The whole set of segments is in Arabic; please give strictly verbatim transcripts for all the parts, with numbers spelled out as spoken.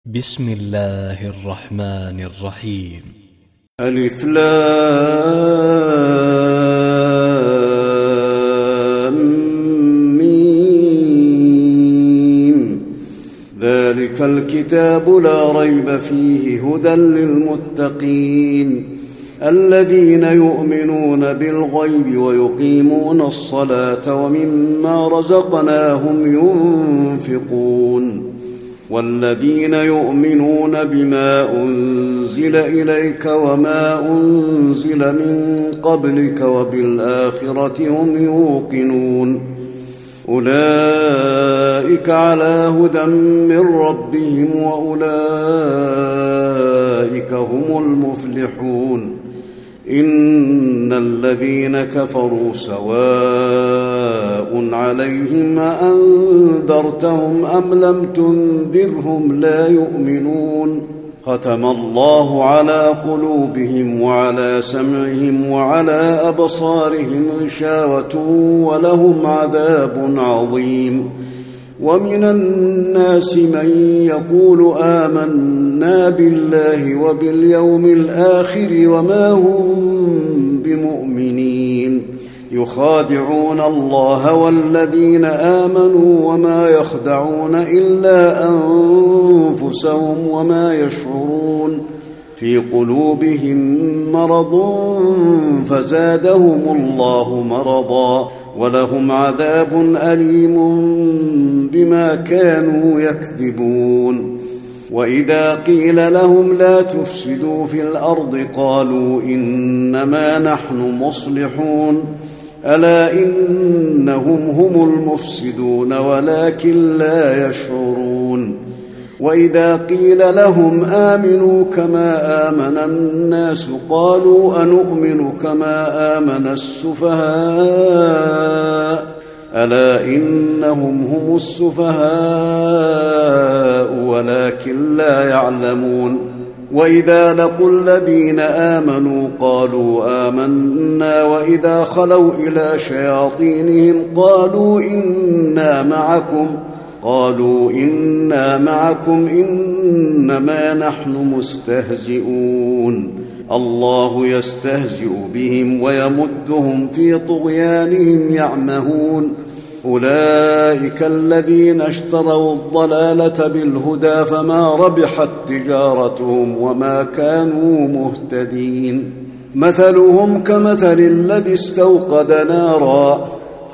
بسم الله الرحمن الرحيم. ألف لام ميم. ذلك الكتاب لا ريب فيه هدى للمتقين الذين يؤمنون بالغيب ويقيمون الصلاة ومما رزقناهم ينفقون والذين يؤمنون بما أنزل إليك وما أنزل من قبلك وبالآخرة هم يوقنون أولئك على هدى من ربهم وأولئك هم المفلحون. إن الذين كفروا سواء عليهم أأنذرتهم أم لم تنذرهم لا يؤمنون. ختم الله على قلوبهم وعلى سمعهم وعلى أبصارهم غشاوة ولهم عذاب عظيم. ومن الناس من يقول آمنا بالله وباليوم الآخر وما هم بمؤمنين يخادعون الله والذين آمنوا وما يخدعون إلا أنفسهم وما يشعرون. في قلوبهم مرض فزادهم الله مرضا ولهم عذاب أليم بما كانوا يكذبون. وإذا قيل لهم لا تفسدوا في الأرض قالوا إنما نحن مصلحون ألا إنهم هم المفسدون ولكن لا يشعرون. وإذا قيل لهم آمنوا كما آمن الناس قالوا أنؤمن كما آمن السفهاء ألا إنهم هم السفهاء ولكن لا يعلمون. وإذا لقوا الذين آمنوا قالوا آمنا وإذا خلوا إلى شياطينهم قالوا إنا معكم قالوا إنا معكم إنما نحن مستهزئون. الله يستهزئ بهم ويمدهم في طغيانهم يعمهون. أولئك الذين اشتروا الضلالة بالهدى فما ربحت تجارتهم وما كانوا مهتدين. مثلهم كمثل الذي استوقد نارا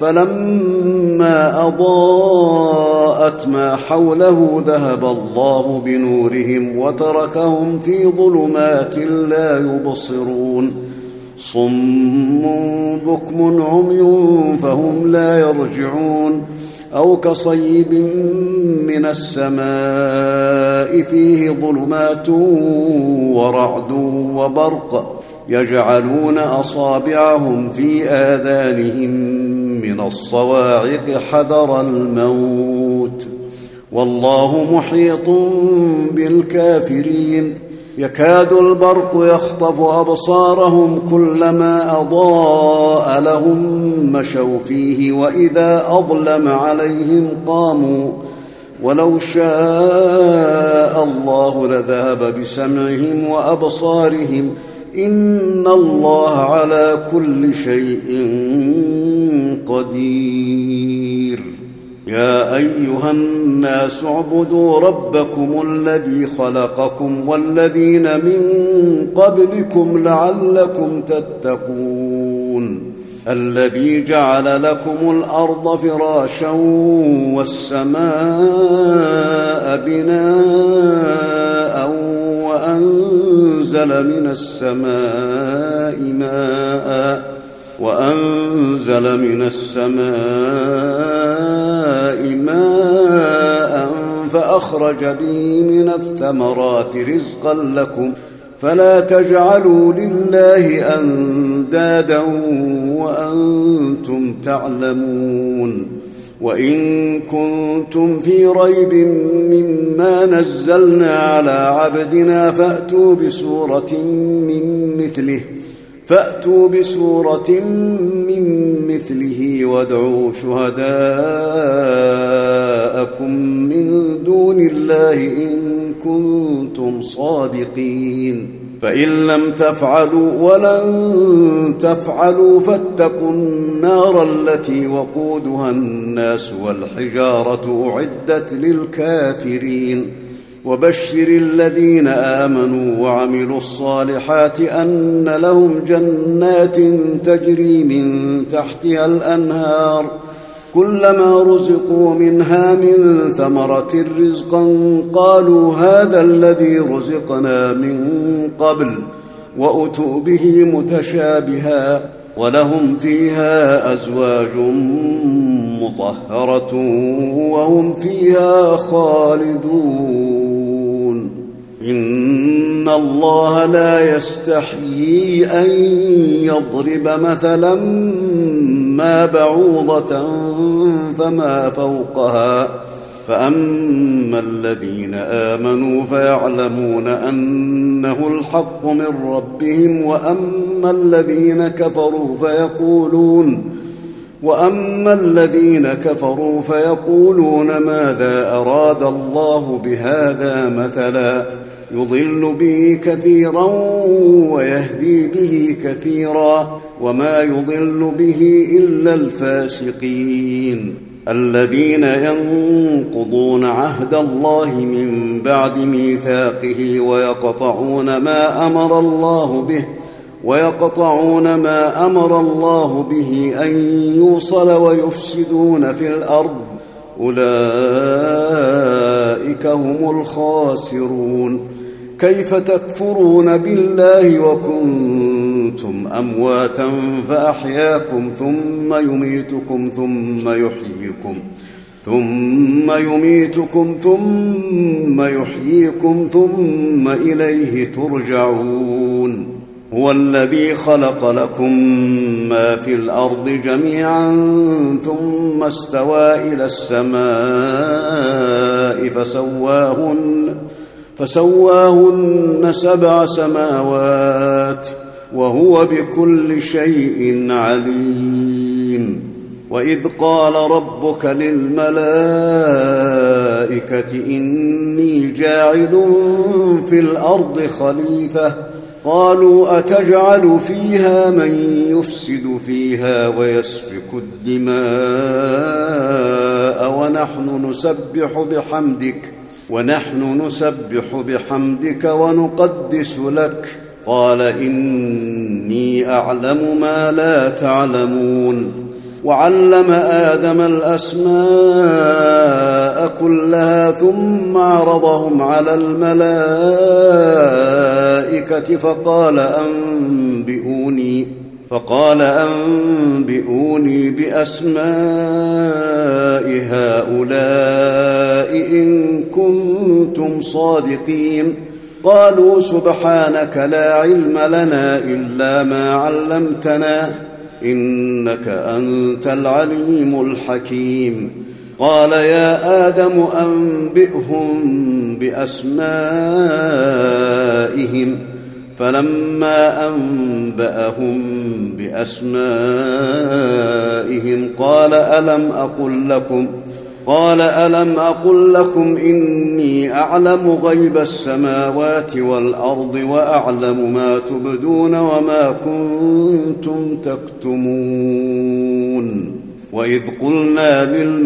فلما أضاءت ما حوله ذهب الله بنورهم وتركهم في ظلمات لا يبصرون. صم بكم عمي فهم لا يرجعون. أو كصيب من السماء فيه ظلمات ورعد وبرق يجعلون أصابعهم في آذانهم من الصواعق حذر الموت والله محيط بالكافرين. يكاد البرق يخطف أبصارهم كلما أضاء لهم مشوا فيه وإذا أظلم عليهم قاموا ولو شاء الله لذهب بسمعهم وأبصارهم إن الله على كل شيء قدير. يا أيها الناس اعبدوا ربكم الذي خلقكم والذين من قبلكم لعلكم تتقون. الذي جعل لكم الأرض فراشا والسماء بناء وأنزل من السماء ماء وأنزل من السماء ماء فأخرج به من الثمرات رزقا لكم فلا تجعلوا لله أندادا وأنتم تعلمون. وإن كنتم في ريب مما نزلنا على عبدنا فأتوا بسورة من مثله فأتوا بسورة من مثله وادعوا شهداءكم من دون الله إن كنتم صادقين فإن لم تفعلوا ولن تفعلوا فاتقوا النار التي وقودها الناس والحجارة أعدت للكافرين وبشر الذين آمنوا وعملوا الصالحات أن لهم جنات تجري من تحتها الأنهار كلما رزقوا منها من ثمرة رزقا قالوا هذا الذي رزقنا من قبل وأتوا به متشابها ولهم فيها أزواج مطهرة وهم فيها خالدون إن الله لا يستحيي أن يضرب مثلا ما بعوضة فما فوقها فأما الذين آمنوا فيعلمون أنه الحق من ربهم وأما الذين كفروا فيقولون وأما الذين كفروا فيقولون ماذا أراد الله بهذا مثلا يضل به كثيرا ويهدي به كثيرا وما يضل به إلا الفاسقين الذين ينقضون عهد الله من بعد ميثاقه ويقطعون ما أمر الله به ويقطعون ما أمر الله به أن يوصل ويفسدون في الأرض أولئك هم الخاسرون كيف تكفرون بالله وكنتم أمواتا فأحياكم ثم يميتكم ثم يحييكم ثم يميتكم ثم يحييكم ثم إليه ترجعون هو الذي خلق لكم ما في الأرض جميعا ثم استوى إلى السماء فسواهن فسواهن سبع سماوات وهو بكل شيء عليم وإذ قال ربك للملائكة إني جاعل في الأرض خليفة قالوا أتجعل فيها من يفسد فيها ويسفك الدماء ونحن نسبح بحمدك ونحن نسبح بحمدك ونقدس لك قال إني أعلم ما لا تعلمون وعلم آدم الأسماء كلها ثم عرضهم على الملائكة فقال أنبئوني فقال أنبئوني بأسماء هؤلاء إن كنتم صادقين قالوا سبحانك لا علم لنا إلا ما علمتنا إنك أنت العليم الحكيم قال يا آدم أنبئهم بأسمائهم فلما أنبأهم بأسمائهم قال ألم أقل لكم قال ألم أقل لكم إني أعلم غيب السماوات والأرض وأعلم ما تبدون وما كنتم تكتمون وإذ قلنا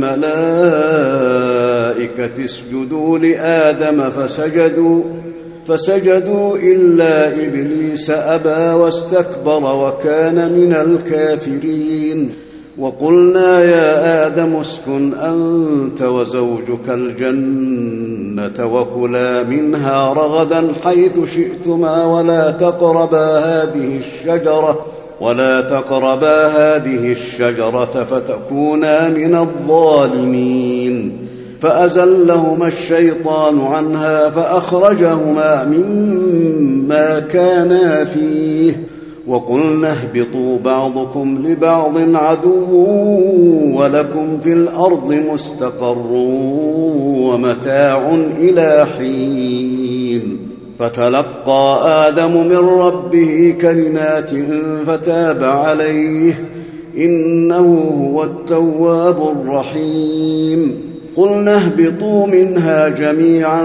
للملائكة اسجدوا لآدم فسجدوا فسجدوا إلا إبليس أبى واستكبر وكان من الكافرين وقلنا يا آدم اسكن أنت وزوجك الجنة وكلا منها رغدا حيث شئتما ولا تقربا هذه الشجرة ولا تقربا هذه الشجرة فتكونا من الظالمين فأزلهما الشيطان عنها فأخرجهما مما كانا فيه وقلنا اهبطوا بعضكم لبعض عدو ولكم في الأرض مستقر ومتاع إلى حين فتلقى آدم من ربه كلمات فتاب عليه إنه هو التواب الرحيم. قلنا اهبطوا منها جميعا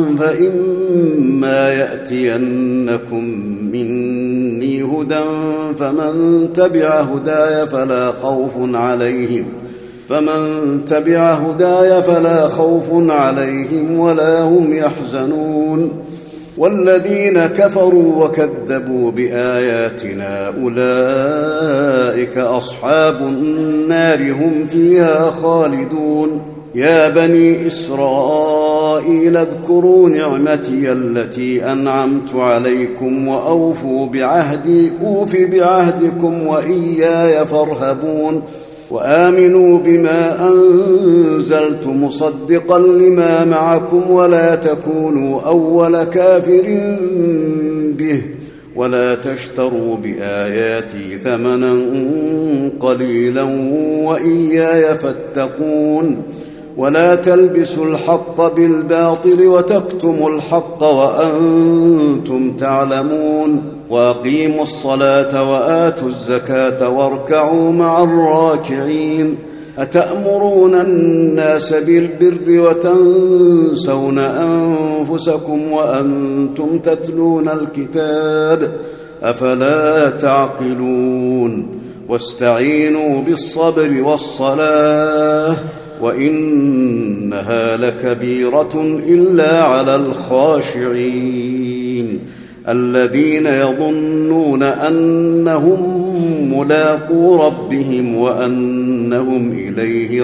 فإما يأتينكم مني هدى فمن تبع هداي فلا خوف عليهم فمن تبع هداي فلا خوف عليهم ولا هم يحزنون. والذين كفروا وكذبوا بآياتنا أولئك أصحاب النار هم فيها خالدون. يا بني إسرائيل اذكروا نعمتي التي أنعمت عليكم وأوفوا بعهدي أوف بعهدكم وإياي فارهبون. وآمنوا بما أنزلت مصدقا لما معكم ولا تكونوا أول كافر به ولا تشتروا بآياتي ثمنا قليلا وإياي فاتقون. ولا تلبسوا الحق بالباطل وتكتموا الحق وأنتم تعلمون. وأقيموا الصلاة وآتوا الزكاة واركعوا مع الراكعين. أتأمرون الناس بالبر وتنسون أنفسكم وأنتم تتلون الكتاب أفلا تعقلون. واستعينوا بالصبر والصلاة وإنها لكبيرة إلا على الخاشعين الذين يظنون أنهم ملاقو ربهم وأنهم إليه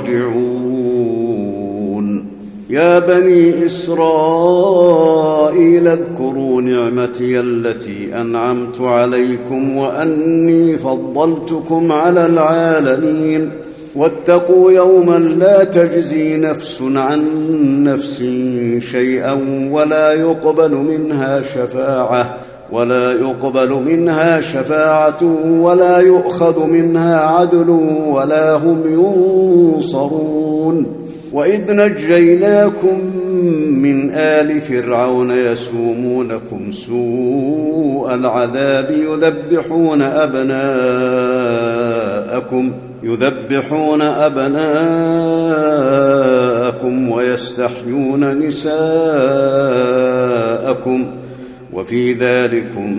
راجعون. يا بني إسرائيل اذكروا نعمتي التي أنعمت عليكم وأني فضلتكم على العالمين. واتقوا يوما لا تجزي نفس عن نفس شيئا ولا يقبل منها شفاعة ولا يقبل منها شفاعة ولا يؤخذ منها عدل ولا هم ينصرون. وإذ نجيناكم من آل فرعون يسومونكم سوء العذاب يذبحون أبناءكم يذبحون أبناءكم ويستحيون نساءكم وفي ذلكم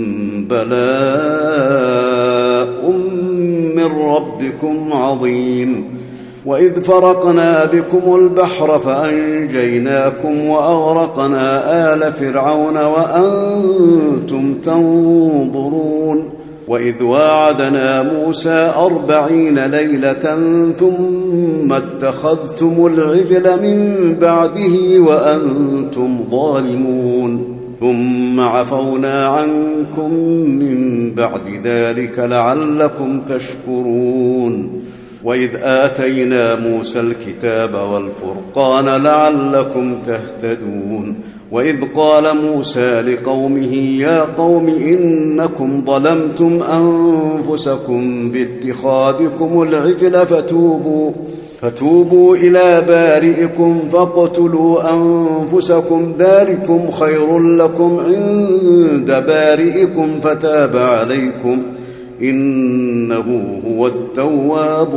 بلاء من ربكم عظيم. وإذ فرقنا بكم البحر فأنجيناكم وأغرقنا آل فرعون وأنتم تنظرون. وإذ واعدنا موسى أربعين ليلة ثم اتخذتم العجل من بعده وأنتم ظالمون ثم عفونا عنكم من بعد ذلك لعلكم تشكرون. وإذ آتينا موسى الكتاب والفرقان لعلكم تهتدون. وإذ قال موسى لقومه يا قوم إنكم ظلمتم أنفسكم باتخاذكم العجل فتوبوا فتوبوا إلى بارئكم فاقتلوا أنفسكم ذلكم خير لكم عند بارئكم فتاب عليكم إنه هو التواب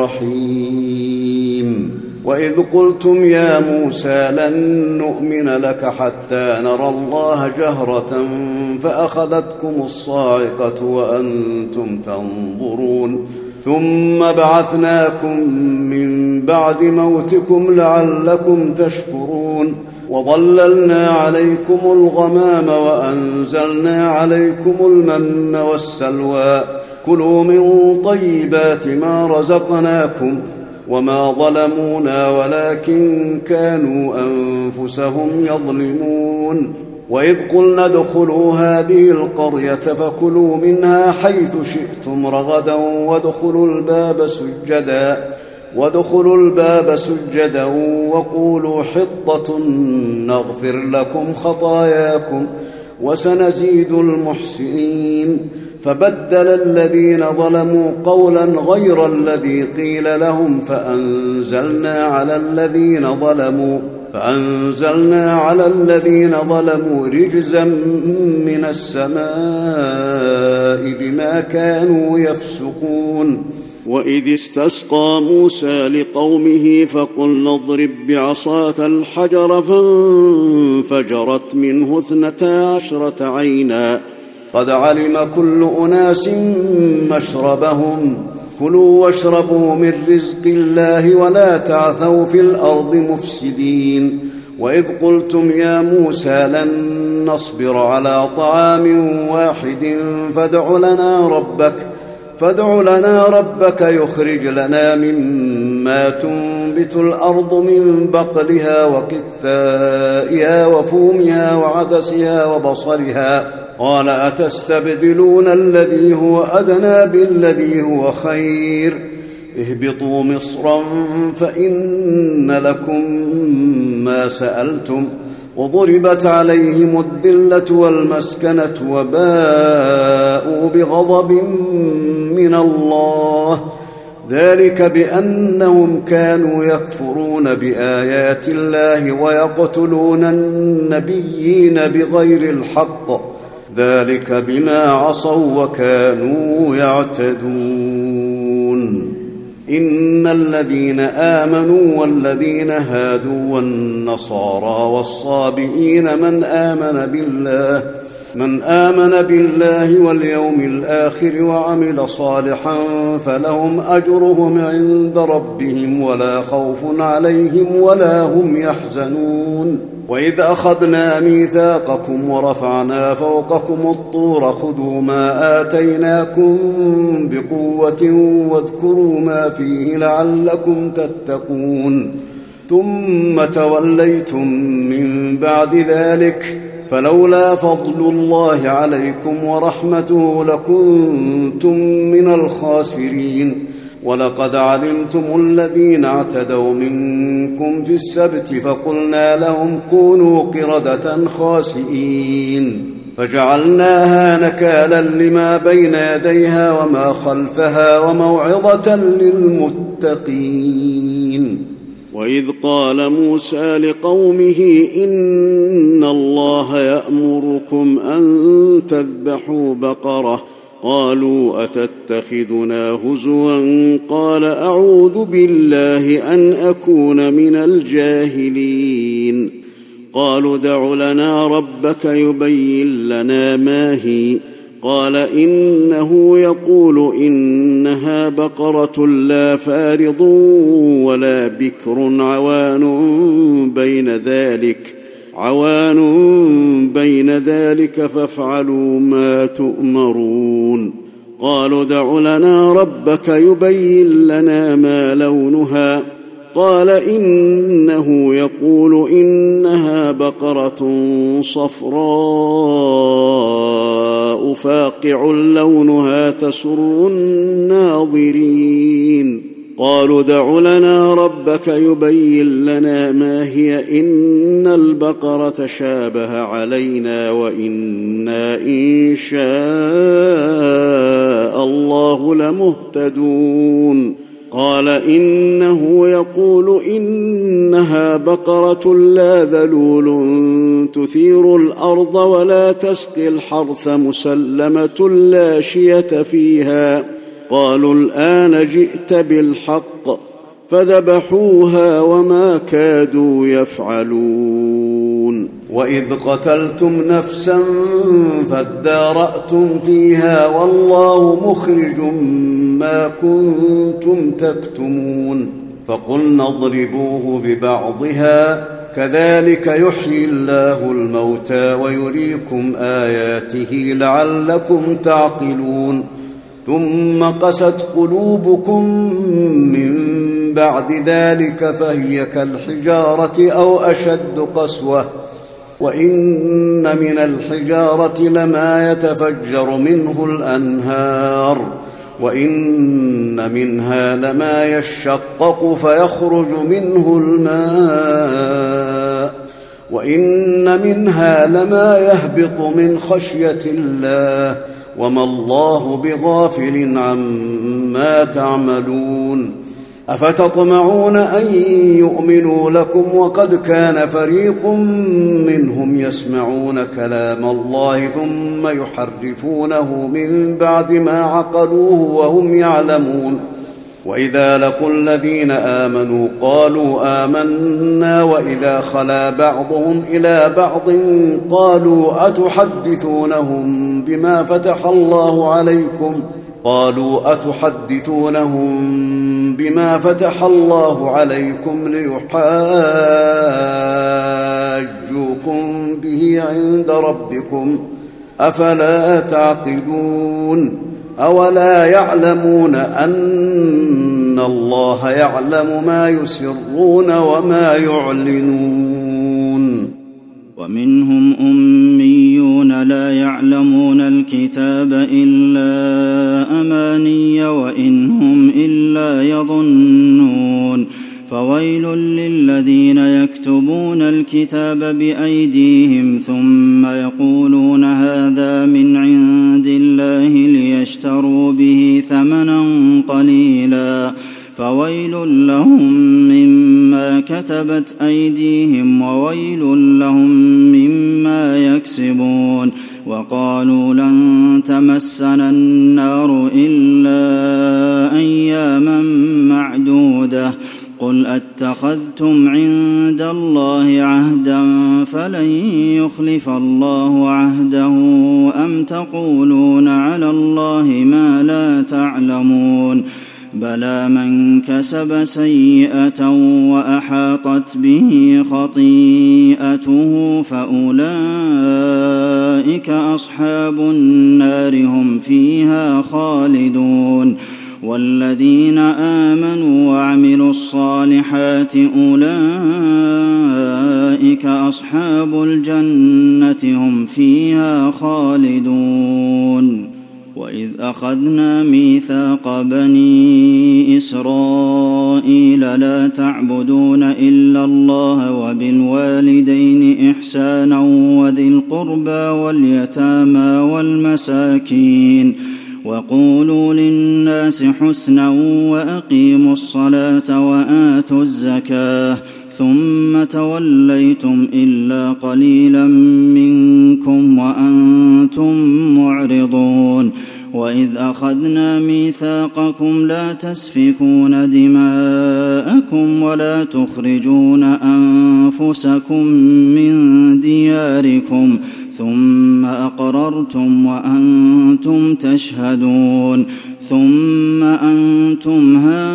الرحيم. وإذ قلتم يا موسى لن نؤمن لك حتى نرى الله جهرة فأخذتكم الصاعقة وأنتم تنظرون ثم بعثناكم من بعد موتكم لعلكم تشكرون. وظللنا عليكم الغمام وأنزلنا عليكم المن والسلوى كلوا من طيبات ما رزقناكم وما ظلمونا ولكن كانوا أنفسهم يظلمون. وإذ قلنا ادخلوا هذه القرية فكلوا منها حيث شئتم رغدا وادخلوا الباب سجدا وادخلوا الباب سجدا وقولوا حطة نغفر لكم خطاياكم وسنزيد المحسنين. فبدل الذين ظلموا قولا غير الذي قيل لهم فأنزلنا على الذين ظلموا فأنزلنا على الذين ظلموا رجزا من السماء بما كانوا يفسقون. وإذ استسقى موسى لقومه فقلنا اضرب بعصاك الحجر فانفجرت منه اثنتا عشرة عينا قد علم كل أناس مشربهم كلوا واشربوا من رزق الله ولا تعثوا في الأرض مفسدين. وإذ قلتم يا موسى لن نصبر على طعام واحد فادع لنا ربك فادع لنا ربك يخرج لنا مما تنبت الأرض من بقلها وقثائها وفومها وعدسها وبصلها قال أتستبدلون الذي هو أدنى بالذي هو خير اهبطوا مصرا فإن لكم ما سألتم وضربت عليهم الذلة والمسكنة وباءوا بغضب من الله ذلك بأنهم كانوا يكفرون بآيات الله ويقتلون النبيين بغير الحق ذلك بما عصوا وكانوا يعتدون. إن الذين آمنوا والذين هادوا والنصارى والصابئين من آمن بالله من آمن بالله واليوم الآخر وعمل صالحا فلهم أجرهم عند ربهم ولا خوف عليهم ولا هم يحزنون. وإذ أخذنا ميثاقكم ورفعنا فوقكم الطور خذوا ما آتيناكم بقوة واذكروا ما فيه لعلكم تتقون ثم توليتم من بعد ذلك فلولا فضل الله عليكم ورحمته لكنتم من الخاسرين. ولقد علمتم الذين اعتدوا منكم في السبت فقلنا لهم كونوا قردة خاسئين فجعلناها نكالا لما بين يديها وما خلفها وموعظة للمتقين. وإذ قال موسى لقومه إن الله يأمركم أن تذبحوا بقرة قالوا أتتخذنا هزوا قال أعوذ بالله أن أكون من الجاهلين. قالوا ادع لنا ربك يبين لنا ما هي قال إنه يقول إنها بقرة لا فارض ولا بكر عوان بين ذلك عوان بين ذلك فافعلوا ما تؤمرون. قالوا ادع لنا ربك يبين لنا ما لونها قال إنه يقول إنها بقرة صفراء فاقع لونها تسر الناظرين. قالوا ادع لنا ربك يبين لنا ما هي إن البقرة شابه علينا وإنا إن شاء الله لمهتدون. قال إنه يقول إنها بقرة لا ذلول تثير الأرض ولا تسقي الحرث مسلمة لا شية فيها. قالوا الآن جئت بالحق فذبحوها وما كادوا يفعلون. وإذ قتلتم نفسا فادارأتم فيها والله مخرج ما كنتم تكتمون. فقلنا اضربوه ببعضها كذلك يحيي الله الموتى ويريكم آياته لعلكم تعقلون. ثم قست قلوبكم من بعد ذلك فهي كالحجارة أو أشد قسوة وإن من الحجارة لما يتفجر منه الأنهار وإن منها لما يشقق فيخرج منه الماء وإن منها لما يهبط من خشية الله وما الله بغافل عما تعملون. أفتطمعون أن يؤمنوا لكم وقد كان فريق منهم يسمعون كلام الله ثم يحرفونه من بعد ما عقلوه وهم يعلمون وإذا لقوا الذين آمنوا قالوا آمنا وإذا خلا بعضهم إلى بعض قالوا أتحدثونهم بما فتح الله عليكم قالوا أتحدثونهم بما فتح الله عليكم ليحاجوكم به عند ربكم أفلا تعقلون أولا يعلمون أن الله يعلم ما يسرون وما يعلنون ومنهم أميون لا يعلمون الكتاب إلا أماني وإن هم إلا يظنون فويل للذين يكتبون الكتاب بأيديهم ثم يقولون هذا من عند الله ليشتروا به ثمنا قليلا فويل لهم مما كتبت أيديهم وويل لهم مما يكسبون وقالوا لن تمسنا النار إلا أياما معدودة قل أتخذتم عند الله عهدا فلن يخلف الله عهده أم تقولون على الله ما لا تعلمون بلى من كسب سيئة وأحاطت به خطيئته فأولئك أصحاب النار هم فيها خالدون والذين آمنوا وعملوا الصالحات أولئك أصحاب الجنة هم فيها خالدون وإذ أخذنا ميثاق بني إسرائيل لا تعبدون إلا الله وبالوالدين إحسانا وذي القربى واليتامى والمساكين وقولوا للناس حسنا وأقيموا الصلاة وآتوا الزكاة ثم توليتم إلا قليلا منكم وأنتم معرضون وإذ أخذنا ميثاقكم لا تسفكون دماءكم ولا تخرجون أنفسكم من دياركم ثم أقررتم وأنتم تشهدون ثم أنتم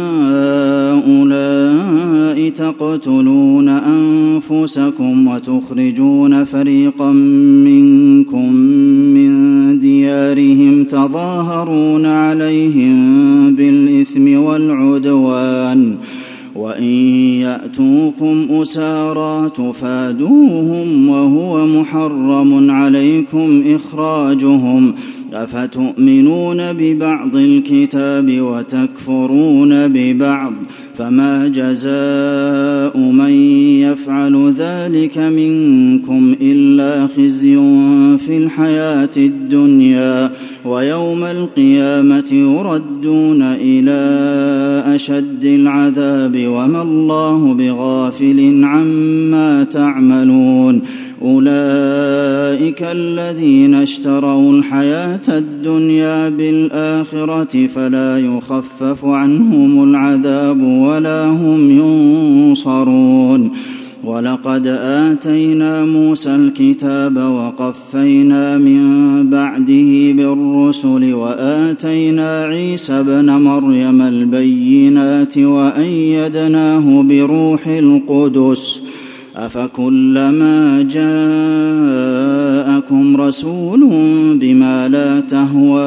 هؤلاء تقتلون أنفسكم وتخرجون فريقا منكم من ديارهم تظاهرون عليهم بالإثم والعدوان وإن يأتوكم أسارى تفادوهم وهو محرم عليكم إخراجهم أفتؤمنون ببعض الكتاب وتكفرون ببعض فما جزاء من يفعل ذلك منكم إلا خزي في الحياة الدنيا ويوم القيامة يردون إلى أشد العذاب وما الله بغافل عما تعملون أولئك الذين اشتروا الحياة الدنيا بالآخرة فلا يخفف عنهم العذاب ولا هم ينصرون ولقد آتينا موسى الكتاب وقفينا من بعده بالرسل وآتينا عيسى ابن مريم البينات وأيدناه بروح القدس أفكلما جاءكم رسول بما لا تهوى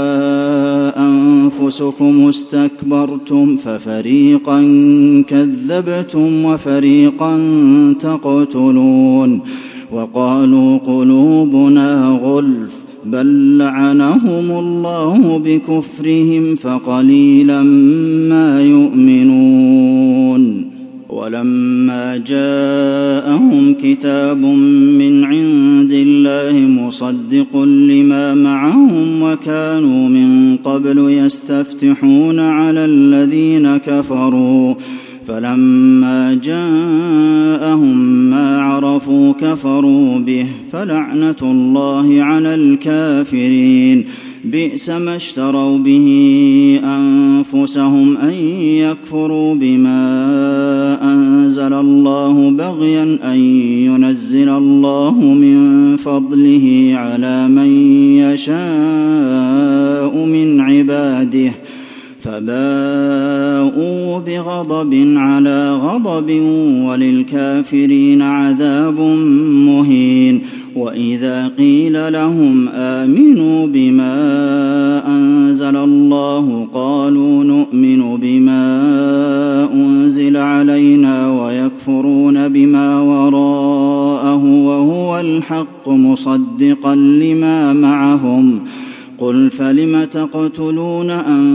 أنفسكم استكبرتم ففريقا كذبتم وفريقا تقتلون وقالوا قلوبنا غلف بل لعنهم الله بكفرهم فقليلا ما يؤمنون ولما جاءهم كتاب من عند الله مصدق لما معهم وكانوا من قبل يستفتحون على الذين كفروا فلما جاءهم ما عرفوا كفروا به فلعنة الله على الكافرين بئس ما اشتروا به أنفسهم أن يكفروا بما أنزل الله بغيا أن ينزل الله من فضله على من يشاء من عباده فباءوا بغضب على غضب وللكافرين عذاب مهين وإذا قيل لهم آمنوا بما أنزل الله قالوا نؤمن بما أنزل علينا ويكفرون بما وراءه وهو الحق مصدقا لما معهم قل فلم تقتلون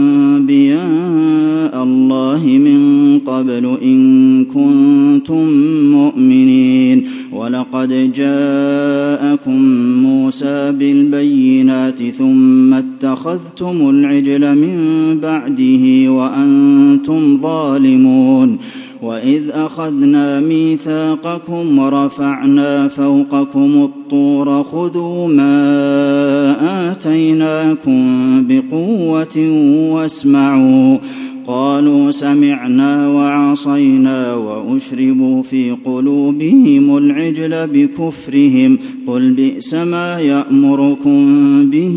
أنبياء الله من قبل إن كنتم مؤمنين ولقد جاءكم موسى بالبينات ثم اتخذتم العجل من بعده وأنتم ظالمون وإذ أخذنا ميثاقكم ورفعنا فوقكم الطور خذوا ما آتيناكم بقوة واسمعوا قالوا سمعنا وعصينا وأشربوا في قلوبهم العجل بكفرهم قل بئس ما يأمركم به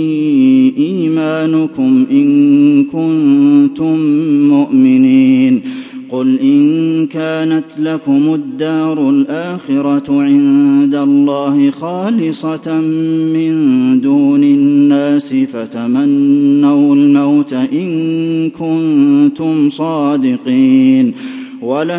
إيمانكم إن كنتم مؤمنين قل إن كانت لكم الدار الآخرة عند الله خالصة من دون الناس فتمنوا الموت إن كنتم صادقين ولن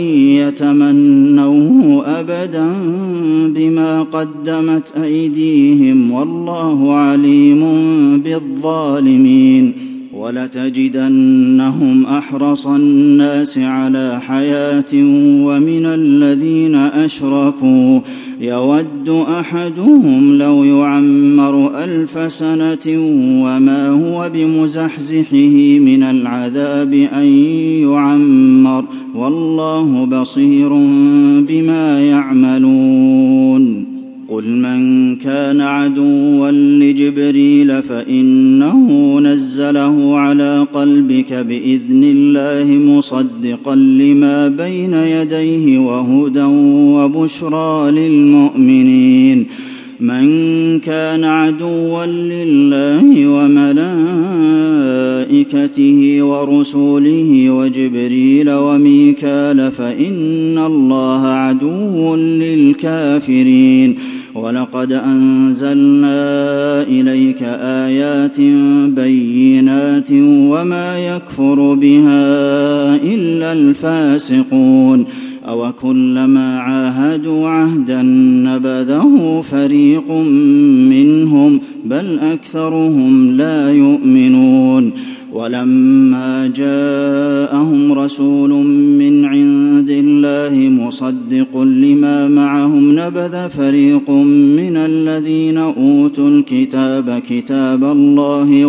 يتمنوه أبدا بما قدمت أيديهم والله عليم بالظالمين ولتجدنهم أحرص الناس على حياة ومن الذين أشركوا يود أحدهم لو يعمر ألف سنة وما هو بمزحزحه من العذاب أن يعمر والله بصير بما يعملون قل من كان عدوا لجبريل فإنه نزله على قلبك بإذن الله مصدقا لما بين يديه وهدى وبشرى للمؤمنين من كان عدوا لله وملائكته ورسوله وجبريل وميكال فإن الله عدو للكافرين ولقد أنزلنا إليك آيات بينات وما يكفر بها إلا الفاسقون أوكلما عاهدوا عهدا نبذه فريق منهم بل أكثرهم لا يؤمنون ولما جاءهم رسول من عند الله مصدق لما معهم نبذ فريق من الذين أوتوا الكتاب كتاب الله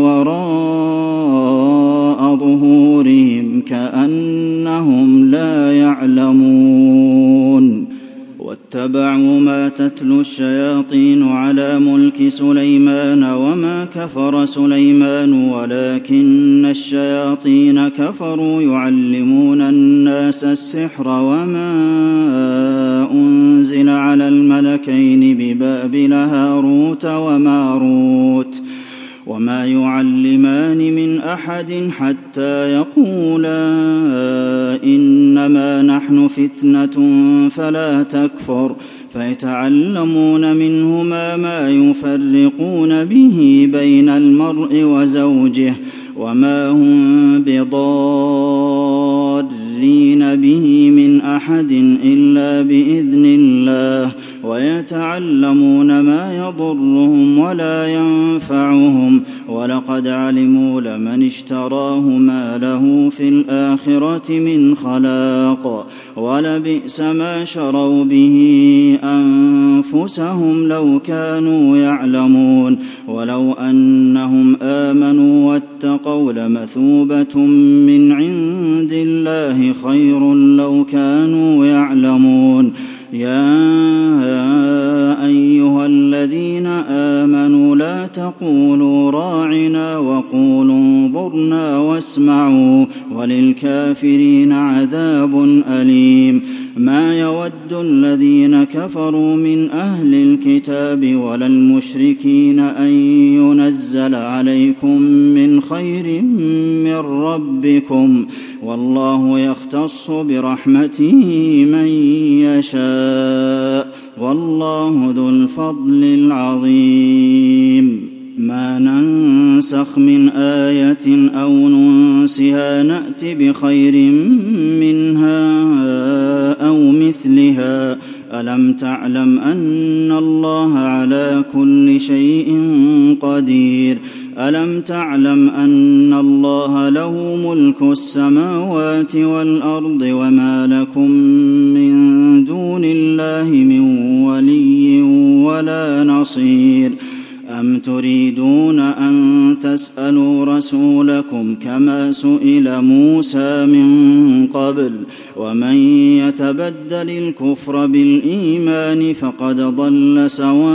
وراء ظهورهم كأنهم لا يعلمون واتبعوا ما تتلو الشياطين على ملك سليمان وما كفر سليمان ولكن الشياطين كفروا يعلمون الناس السحر وما أنزل على الملكين ببابل هاروت وماروت وما يعلمان من أحد حتى يقولا إنما نحن فتنة فلا تكفر فيتعلمون منهما ما يفرقون به بين المرء وزوجه وما هم بضارين به من أحد إلا بإذن الله ويتعلمون ما يضرهم ولا ينفعهم ولقد علموا لمن اشتراه ما له في الآخرة من خلاق ولبئس ما شروا به أنفسهم لو كانوا يعلمون ولو أنهم آمنوا واتقوا لمثوبة من عند الله خير لو كانوا يعلمون يا أيها الذين آمنوا لا تقولوا راعنا وقولوا انظرنا واسمعوا وللكافرين عذاب أليم ما يود الذين كفروا من أهل الكتاب ولا المشركين أن ينزل عليكم من خير من ربكم والله يختص برحمته من يشاء والله ذو الفضل العظيم ما ننسخ من آية أو ننسها نأت بخير منها أو مثلها ألم تعلم أن الله على كل شيء قدير ألم تعلم أن الله له ملك السماوات والأرض وما لكم من دون الله من ولي ولا نصير أم تريدون أن تسألوا رسولكم كما سئل موسى من قبل ومن يتبدل الكفر بالإيمان فقد ضل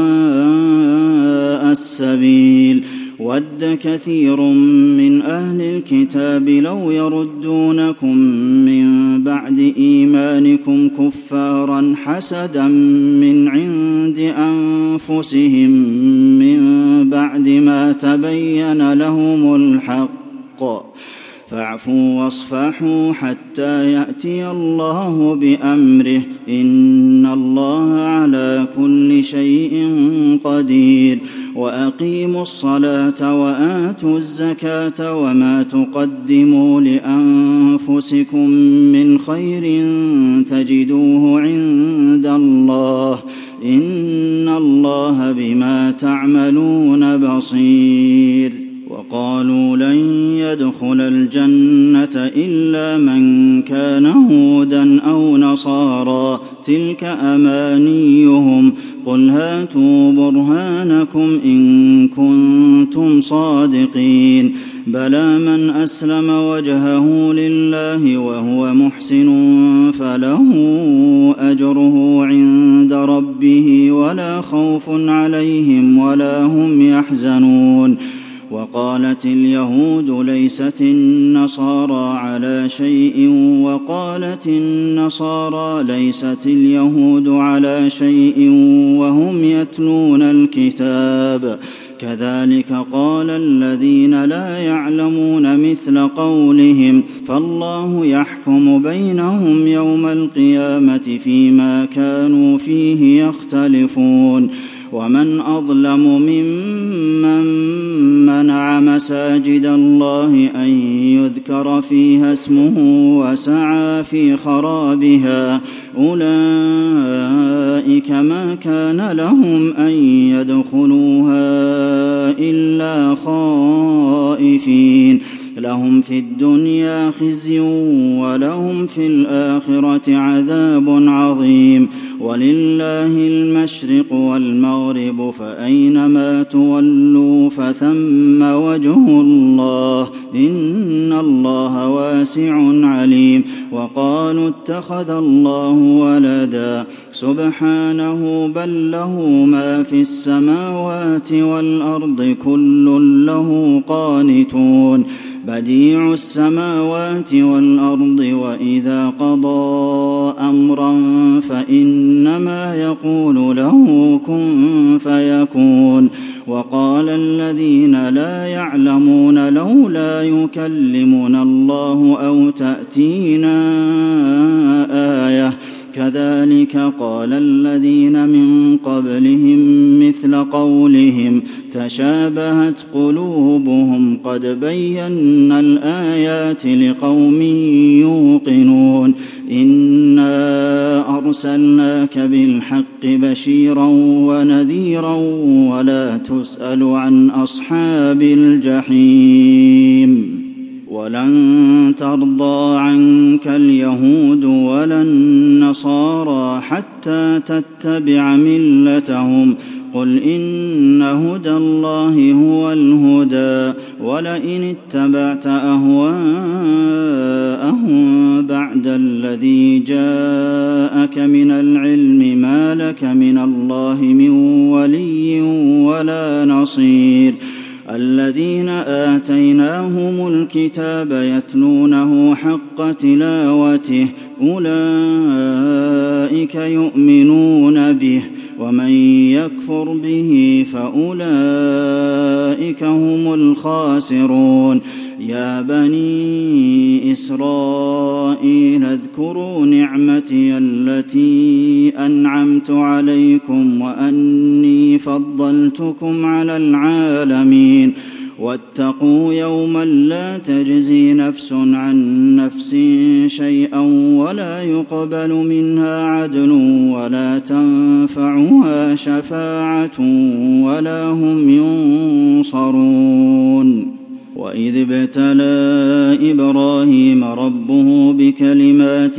سواء السبيل ود كثير من أهل الكتاب لو يردونكم من بعد إيمانكم كفارا حسدا من عند أنفسهم من بعد ما تبين لهم الحق فاعفوا واصفحوا حتى يأتي الله بأمره إن الله على كل شيء قدير وأقيموا الصلاة وآتوا الزكاة وما تقدموا لأنفسكم من خير تجدوه عند الله إن الله بما تعملون بصير وقالوا لن يدخل الجنة إلا من كان هودا أو نصارى تلك أمانيهم قل هاتوا برهانكم إن كنتم صادقين بلى من أسلم وجهه لله وهو محسن فله أجره عند ربه ولا خوف عليهم ولا هم يحزنون وقالت اليهود ليست النصارى على شيء وقالت النصارى ليست اليهود على شيء وهم يتلون الكتاب كذلك قال الذين لا يعلمون مثل قولهم فالله يحكم بينهم يوم القيامة فيما كانوا فيه يختلفون ومن أظلم ممن منع مساجد الله أن يذكر فيها اسمه وسعى في خرابها أولئك ما كان لهم أن يدخلوها إلا خائفين لهم في الدنيا خزي ولهم في الآخرة عذاب عظيم ولله المشرق والمغرب فأينما تولوا فثم وجه الله إن الله واسع عليم وقالوا اتخذ الله ولدا سبحانه بل له ما في السماوات والأرض كل له قانتون بديع السماوات والأرض وإذا قضى أمرا فإنما يقول له كن فيكون وقال الذين لا يعلمون لولا يكلمنا الله أو تأتينا آية كذلك قال الذين من قبلهم مثل قولهم تشابهت قلوبهم قد بينا الآيات لقوم يوقنون إنا أرسلناك بالحق بشيرا ونذيرا ولا تسأل عن أصحاب الجحيم ولن ترضى عنك اليهود ولا النصارى حتى تتبع ملتهم قل إن هدى الله هو الهدى ولئن اتبعت أهواءهم بعد الذي جاءك من العلم ما لك من الله من ولي ولا نصير الذين آتيناهم الكتاب يتلونه حق تلاوته أولئك يؤمنون به ومن يكفر به فأولئك هم الخاسرون يا بني إسرائيل اذكروا نعمتي التي أنعمت عليكم وأني فضلتكم على العالمين واتقوا يوما لا تجزي نفس عن نفس شيئا ولا يقبل منها عدل ولا تنفعها شفاعة ولا هم ينصرون وإذ ابتلى إبراهيم ربه بكلمات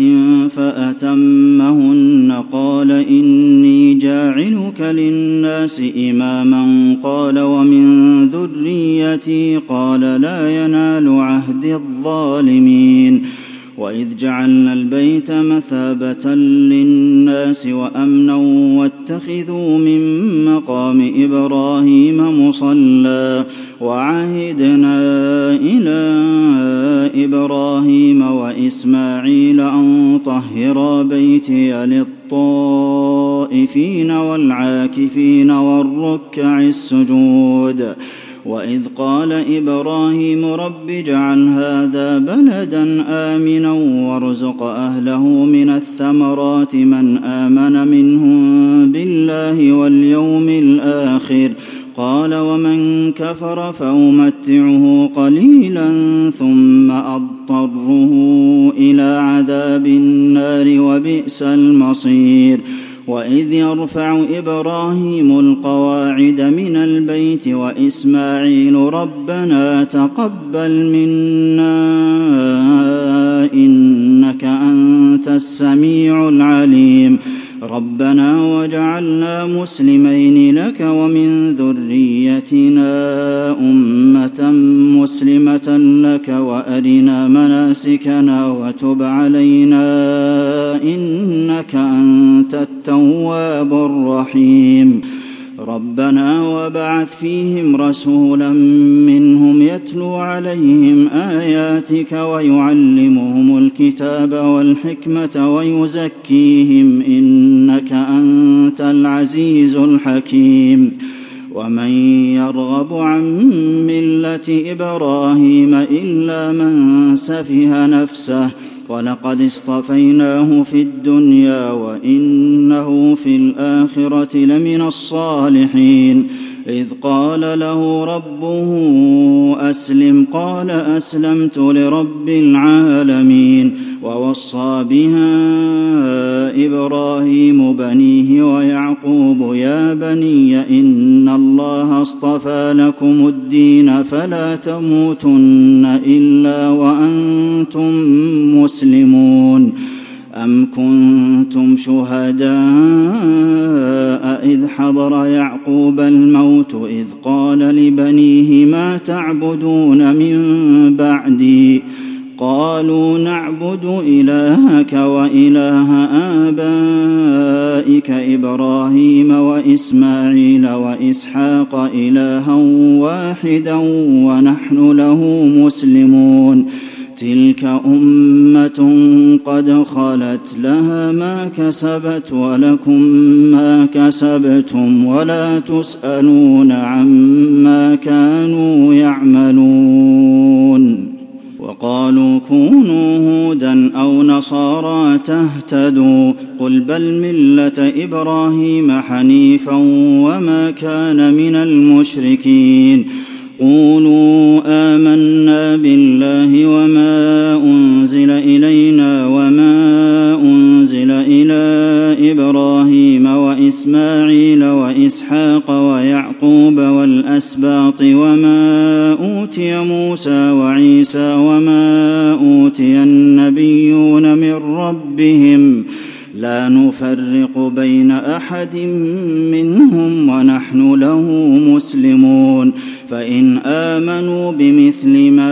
فأتمهن قال إني جاعلك للناس إماما قال ومن ذريتي قال لا ينال عهد الظالمين وإذ جعلنا البيت مثابة للناس وأمنا واتخذوا من مقام إبراهيم مصلى وعهدنا إلى إبراهيم وإسماعيل أن طهرا بيتي للطائفين والعاكفين والركع السجود وإذ قال إبراهيم رب اجعل هذا بلدا آمنا وارزق أهله من الثمرات من آمن منهم بالله واليوم الآخر قال ومن كفر فأمتعه قليلا ثم أضطره إلى عذاب النار وبئس المصير وإذ يرفع إبراهيم القواعد من البيت وإسماعيل ربنا تقبل منا إنك أنت السميع العليم ربنا وجعلنا مسلمين لك ومن ذريتنا أمة مسلمة لك وأرنا مناسكنا وتب علينا إنك أنت التواب الرحيم ربنا وابعث فيهم رسولا منهم يتلو عليهم آياتك ويعلمهم الكتاب والحكمة ويزكيهم إنك أنت العزيز الحكيم ومن يرغب عن ملة إبراهيم إلا من سفه نفسه ولقد اصطفيناه في الدنيا وإنه في الآخرة لمن الصالحين إذ قال له ربه أسلم قال أسلمت لرب العالمين ووصى بها إبراهيم بنيه ويعقوب يا بني إن الله اصطفى لكم الدين فلا تموتن إلا وأنتم مسلمون أم كنتم شهداء إذ حضر يعقوب الموت إذ قال لبنيه ما تعبدون من بعدي قالوا نعبد إلهك وإله آبائك إبراهيم وإسماعيل وإسحاق إلها واحدا ونحن له مسلمون تلك أمة قد خلت لها ما كسبت ولكم ما كسبتم ولا تسألون عما كانوا يعملون وقالوا كونوا هودا أو نصارى تهتدوا قل بل ملة إبراهيم حنيفا وما كان من المشركين قولوا آمنا بالله وما أنزل إلينا وما أنزل إلى إبراهيم وإسماعيل وإسحاق ويعقوب والأسباط وما أوتي موسى وعيسى وما أوتي النبيون من ربهم لا نفرق بين أحد منهم ونحن له مسلمون فإن آمنوا بمثل ما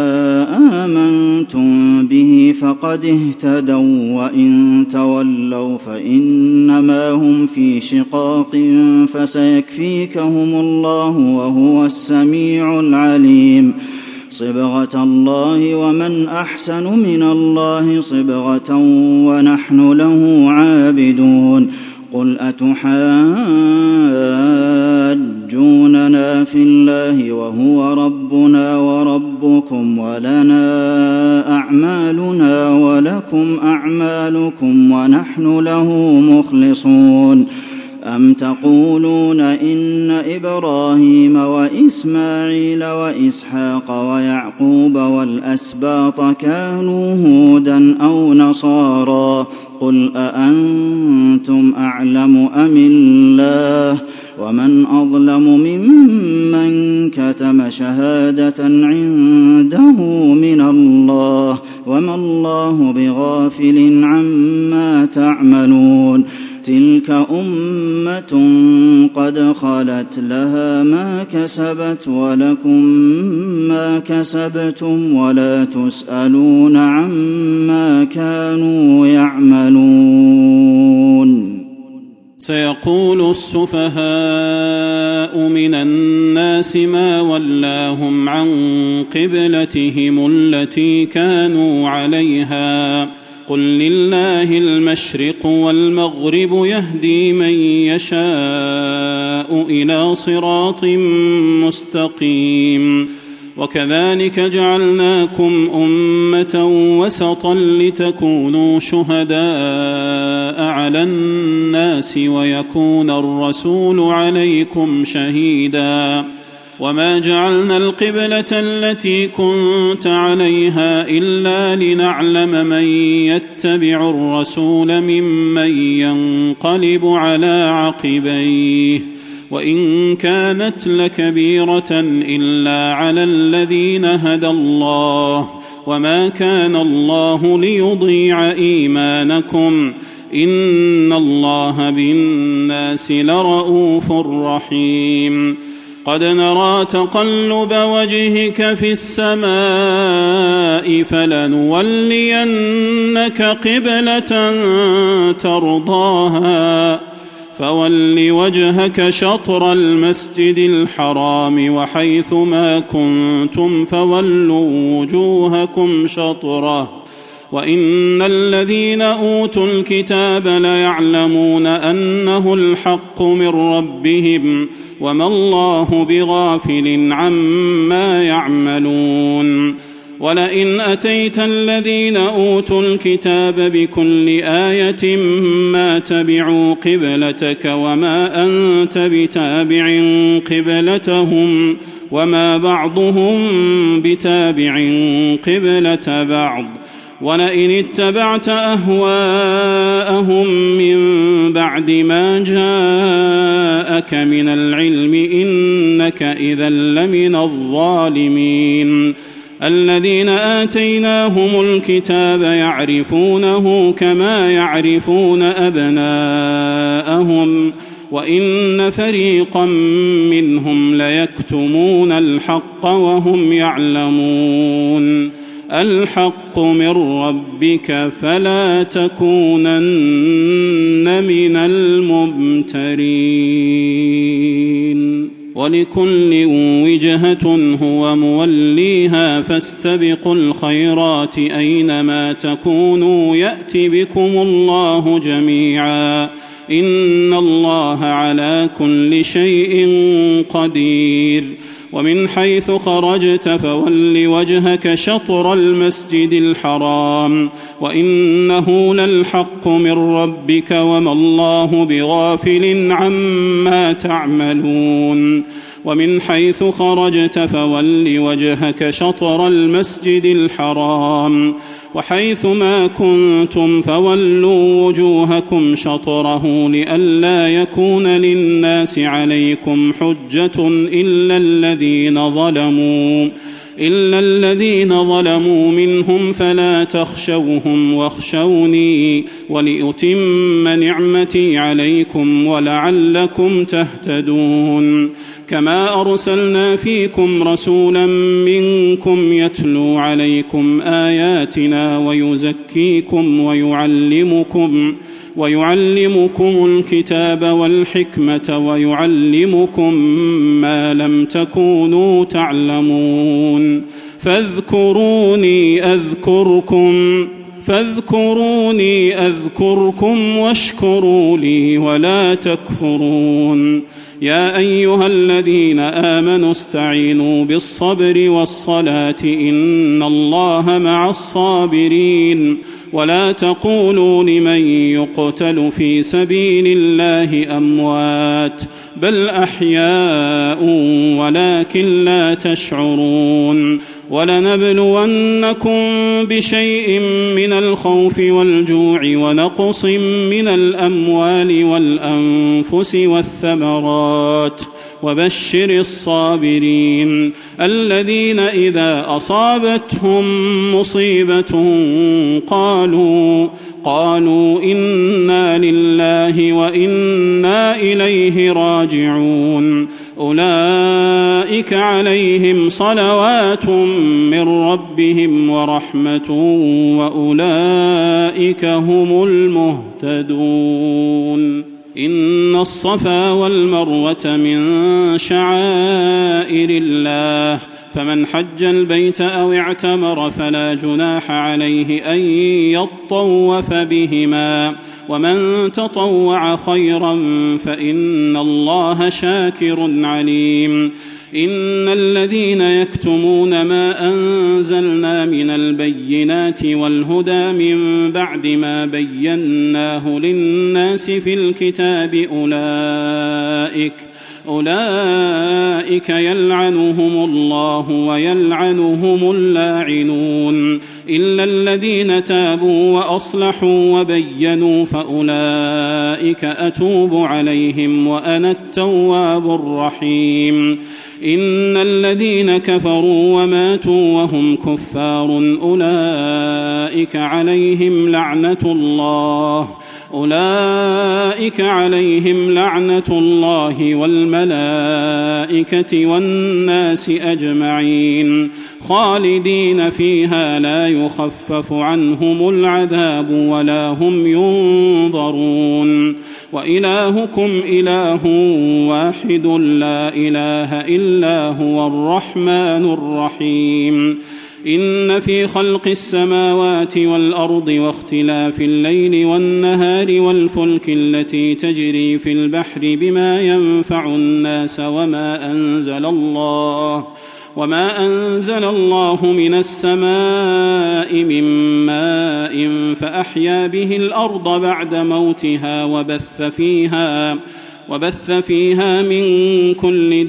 آمنتم به فقد اهتدوا وإن تولوا فإنما هم في شقاق فسيكفيكهم الله وهو السميع العليم صبغة الله ومن أحسن من الله صبغة ونحن له عابدون قل أتحاجوننا في الله وهو ربنا وربكم ولنا أعمالنا ولكم أعمالكم ونحن له مخلصون أم تقولون إن إبراهيم وإسماعيل وإسحاق ويعقوب والأسباط كانوا هودا أو نصارى قل أأنتم أعلم أم الله ومن أظلم ممن كتم شهادة عنده من الله وما الله بغافل عما تعملون تلك أمة قد خلت لها ما كسبت ولكم ما كسبتم ولا تسألون عما كانوا يعملون سيقول السفهاء من الناس ما ولاهم عن قبلتهم التي كانوا عليها قل لله المشرق والمغرب يهدي من يشاء إلى صراط مستقيم وكذلك جعلناكم أمة وسطا لتكونوا شهداء على الناس ويكون الرسول عليكم شهيدا وما جعلنا القبلة التي كنت عليها إلا لنعلم من يتبع الرسول ممن ينقلب على عقبيه وإن كانت لكبيرة إلا على الذين هدى الله وما كان الله ليضيع إيمانكم إن الله بالناس لرءوف رحيم قد نرى تقلب وجهك في السماء فلنولينك قبلة ترضاها فول وجهك شطر المسجد الحرام وحيث ما كنتم فولوا وجوهكم شطره وإن الذين أوتوا الكتاب ليعلمون أنه الحق من ربهم وما الله بغافل عما يعملون ولئن أتيت الذين أوتوا الكتاب بكل آية ما تبعوا قبلتك وما أنت بتابع قبلتهم وما بعضهم بتابع قبلة بعض ولئن اتبعت أهواءهم من بعد ما جاءك من العلم إنك إذا لمن الظالمين الذين آتيناهم الكتاب يعرفونه كما يعرفون أبناءهم وإن فريقا منهم ليكتمون الحق وهم يعلمون الحق من ربك فلا تكونن من الممترين ولكل وجهة هو موليها فاستبقوا الخيرات أينما تكونوا يأت بكم الله جميعا إن الله على كل شيء قدير ومن حيث خرجت فول وجهك شطر المسجد الحرام وإنه للحق من ربك وما الله بغافل عما تعملون ومن حيث خرجت فول وجهك شطر المسجد الحرام وحيث ما كنتم فولوا وجوهكم شطره لئلا يكون للناس عليكم حجة إلا الذين ظلموا إلا الذين ظلموا منهم فلا تخشوهم واخشوني ولأتم نعمتي عليكم ولعلكم تهتدون كما أرسلنا فيكم رسولا منكم يتلو عليكم آياتنا ويزكيكم ويعلمكم ويعلمكم الكتاب والحكمة ويعلمكم ما لم تكونوا تعلمون فاذكروني أذكركم فاذكروني أذكركم واشكروا لي ولا تكفرون يا أيها الذين آمنوا استعينوا بالصبر والصلاة إن الله مع الصابرين ولا تقولوا لمن يقتل في سبيل الله أموات بل أحياء ولكن لا تشعرون ولنبلونكم بشيء من الخوف والجوع ونقص من الأموال والأنفس والثمرات وبشر الصابرين الذين إذا أصابتهم مصيبة قالوا قالوا إنا لله وإنا إليه راجعون أولئك عليهم صلوات من ربهم ورحمة وأولئك هم المهتدون إن الصفا والمروة من شعائر الله فمن حج البيت أو اعتمر فلا جناح عليه أن يطوف بهما ومن تطوع خيرا فإن الله شاكر عليم إن الذين يكتمون ما أنزلنا من البينات والهدى من بعد ما بيناه للناس في الكتاب أولئك أولئك يلعنهم الله ويلعنهم اللاعنون إلا الذين تابوا وأصلحوا وبينوا فأولئك أتوب عليهم وأنا التواب الرحيم إن الذين كفروا وماتوا وهم كفار أولئك عليهم لعنة الله أولئك عليهم لعنة الله والملائكة والناس أجمعين خالدين فيها لا يخفف عنهم العذاب ولا هم ينظرون وإلهكم إله واحد لا إله إلا هو الرحمن الرحيم إن في خلق السماوات والأرض واختلاف الليل والنهار والفلك التي تجري في البحر بما ينفع الناس وما أنزل الله وما أنزل الله من السماء من ماء فأحيا به الأرض بعد موتها وبث فيها وبث فيها من كل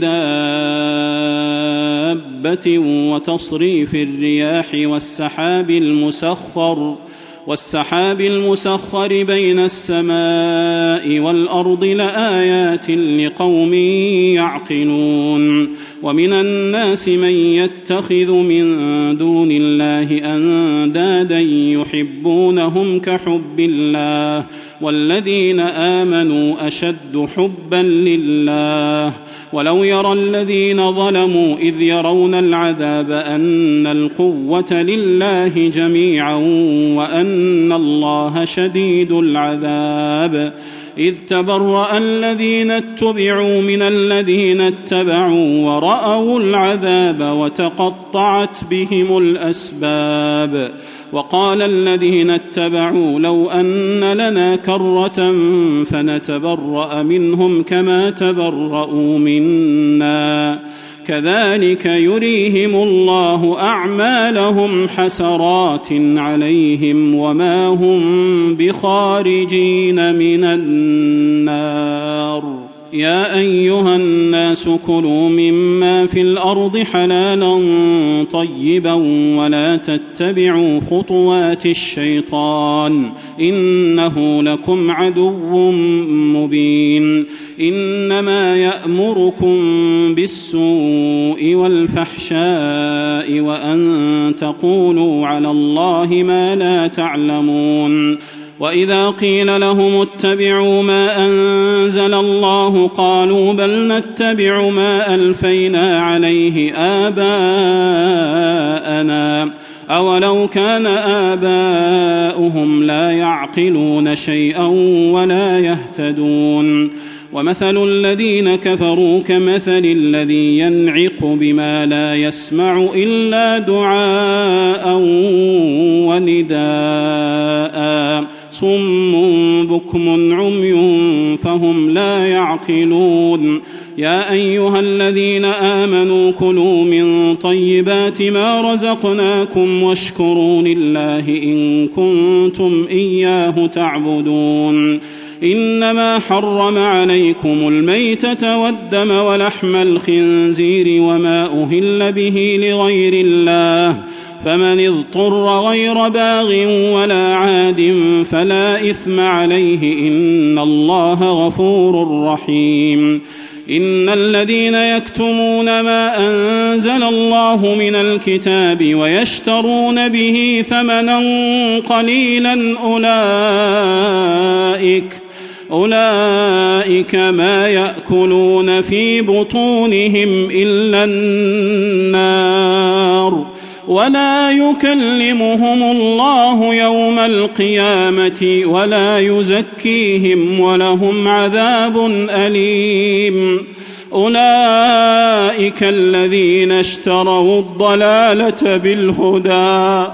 دابة وتصريف الرياح والسحاب المسخر والسحاب المسخر بين السماء والأرض لآيات لقوم يعقلون ومن الناس من يتخذ من دون الله أندادا يحبونهم كحب الله والذين آمنوا أشد حبا لله ولو يرى الذين ظلموا إذ يرون العذاب أن القوة لله جميعا وأن الله شديد العذاب إذ تبرأ الذين اتبعوا من الذين اتبعوا ورأوا العذاب وتقطعت بهم الأسباب وقال الذين اتبعوا لو أن لنا كرة فنتبرأ منهم كما تبرأوا منا كذلك يريهم الله أعمالهم حسرات عليهم وما هم بخارجين من النار يا أيها الناس كلوا مما في الأرض حلالا طيبا ولا تتبعوا خطوات الشيطان إنه لكم عدو مبين إنما يأمركم بالسوء والفحشاء وأن تقولوا على الله ما لا تعلمون وإذا قيل لهم اتبعوا ما أنزل الله قالوا بل نتبع ما ألفينا عليه آباءنا أولو كان آباؤهم لا يعقلون شيئا ولا يهتدون ومثل الذين كفروا كمثل الذي ينعق بما لا يسمع إلا دعاء ونداء صم بكم عمي فهم لا يعقلون يا أيها الذين آمنوا كلوا من طيبات ما رزقناكم واشكروا لله إن كنتم إياه تعبدون إنما حرم عليكم الميتة والدم ولحم الخنزير وما أهل به لغير الله فمن اضطر غير باغ ولا عاد فلا إثم عليه إن الله غفور رحيم إن الذين يكتمون ما أنزل الله من الكتاب ويشترون به ثمنا قليلا أولئك أولئك ما يأكلون في بطونهم إلا النار ولا يكلمهم الله يوم القيامة ولا يزكيهم ولهم عذاب أليم أولئك الذين اشتروا الضلالة بالهدى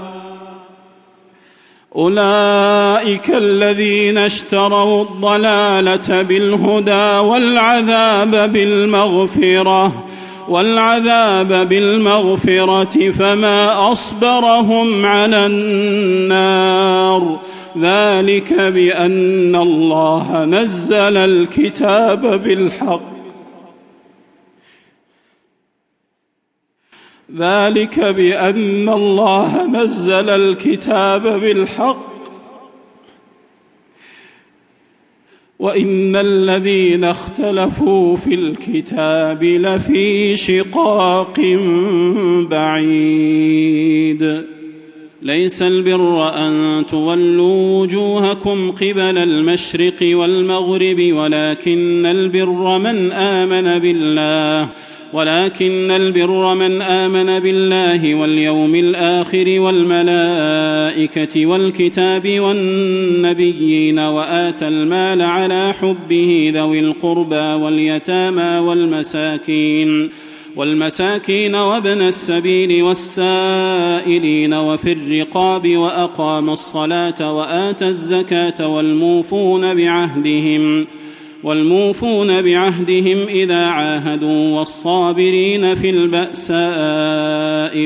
أولئك الذين اشتروا الضلالة بالهدى والعذاب بالمغفرة والعذاب بالمغفرة فما أصبرهم على النار ذلك بأن الله نزل الكتاب بالحق ذلك بأن الله نزل الكتاب بالحق وإن الذين اختلفوا في الكتاب لفي شقاق بعيد ليس البر أن تولوا وجوهكم قبل المشرق والمغرب ولكن البر من آمن بالله ولكن البر من آمن بالله واليوم الآخر والملائكة والكتاب والنبيين وآتى المال على حبه ذوي القربى واليتامى والمساكين والمساكين وابن السبيل والسائلين وفي الرقاب وأقام الصلاة وآتى الزكاة والموفون بعهدهم والموفون بعهدهم إذا عاهدوا والصابرين في البأساء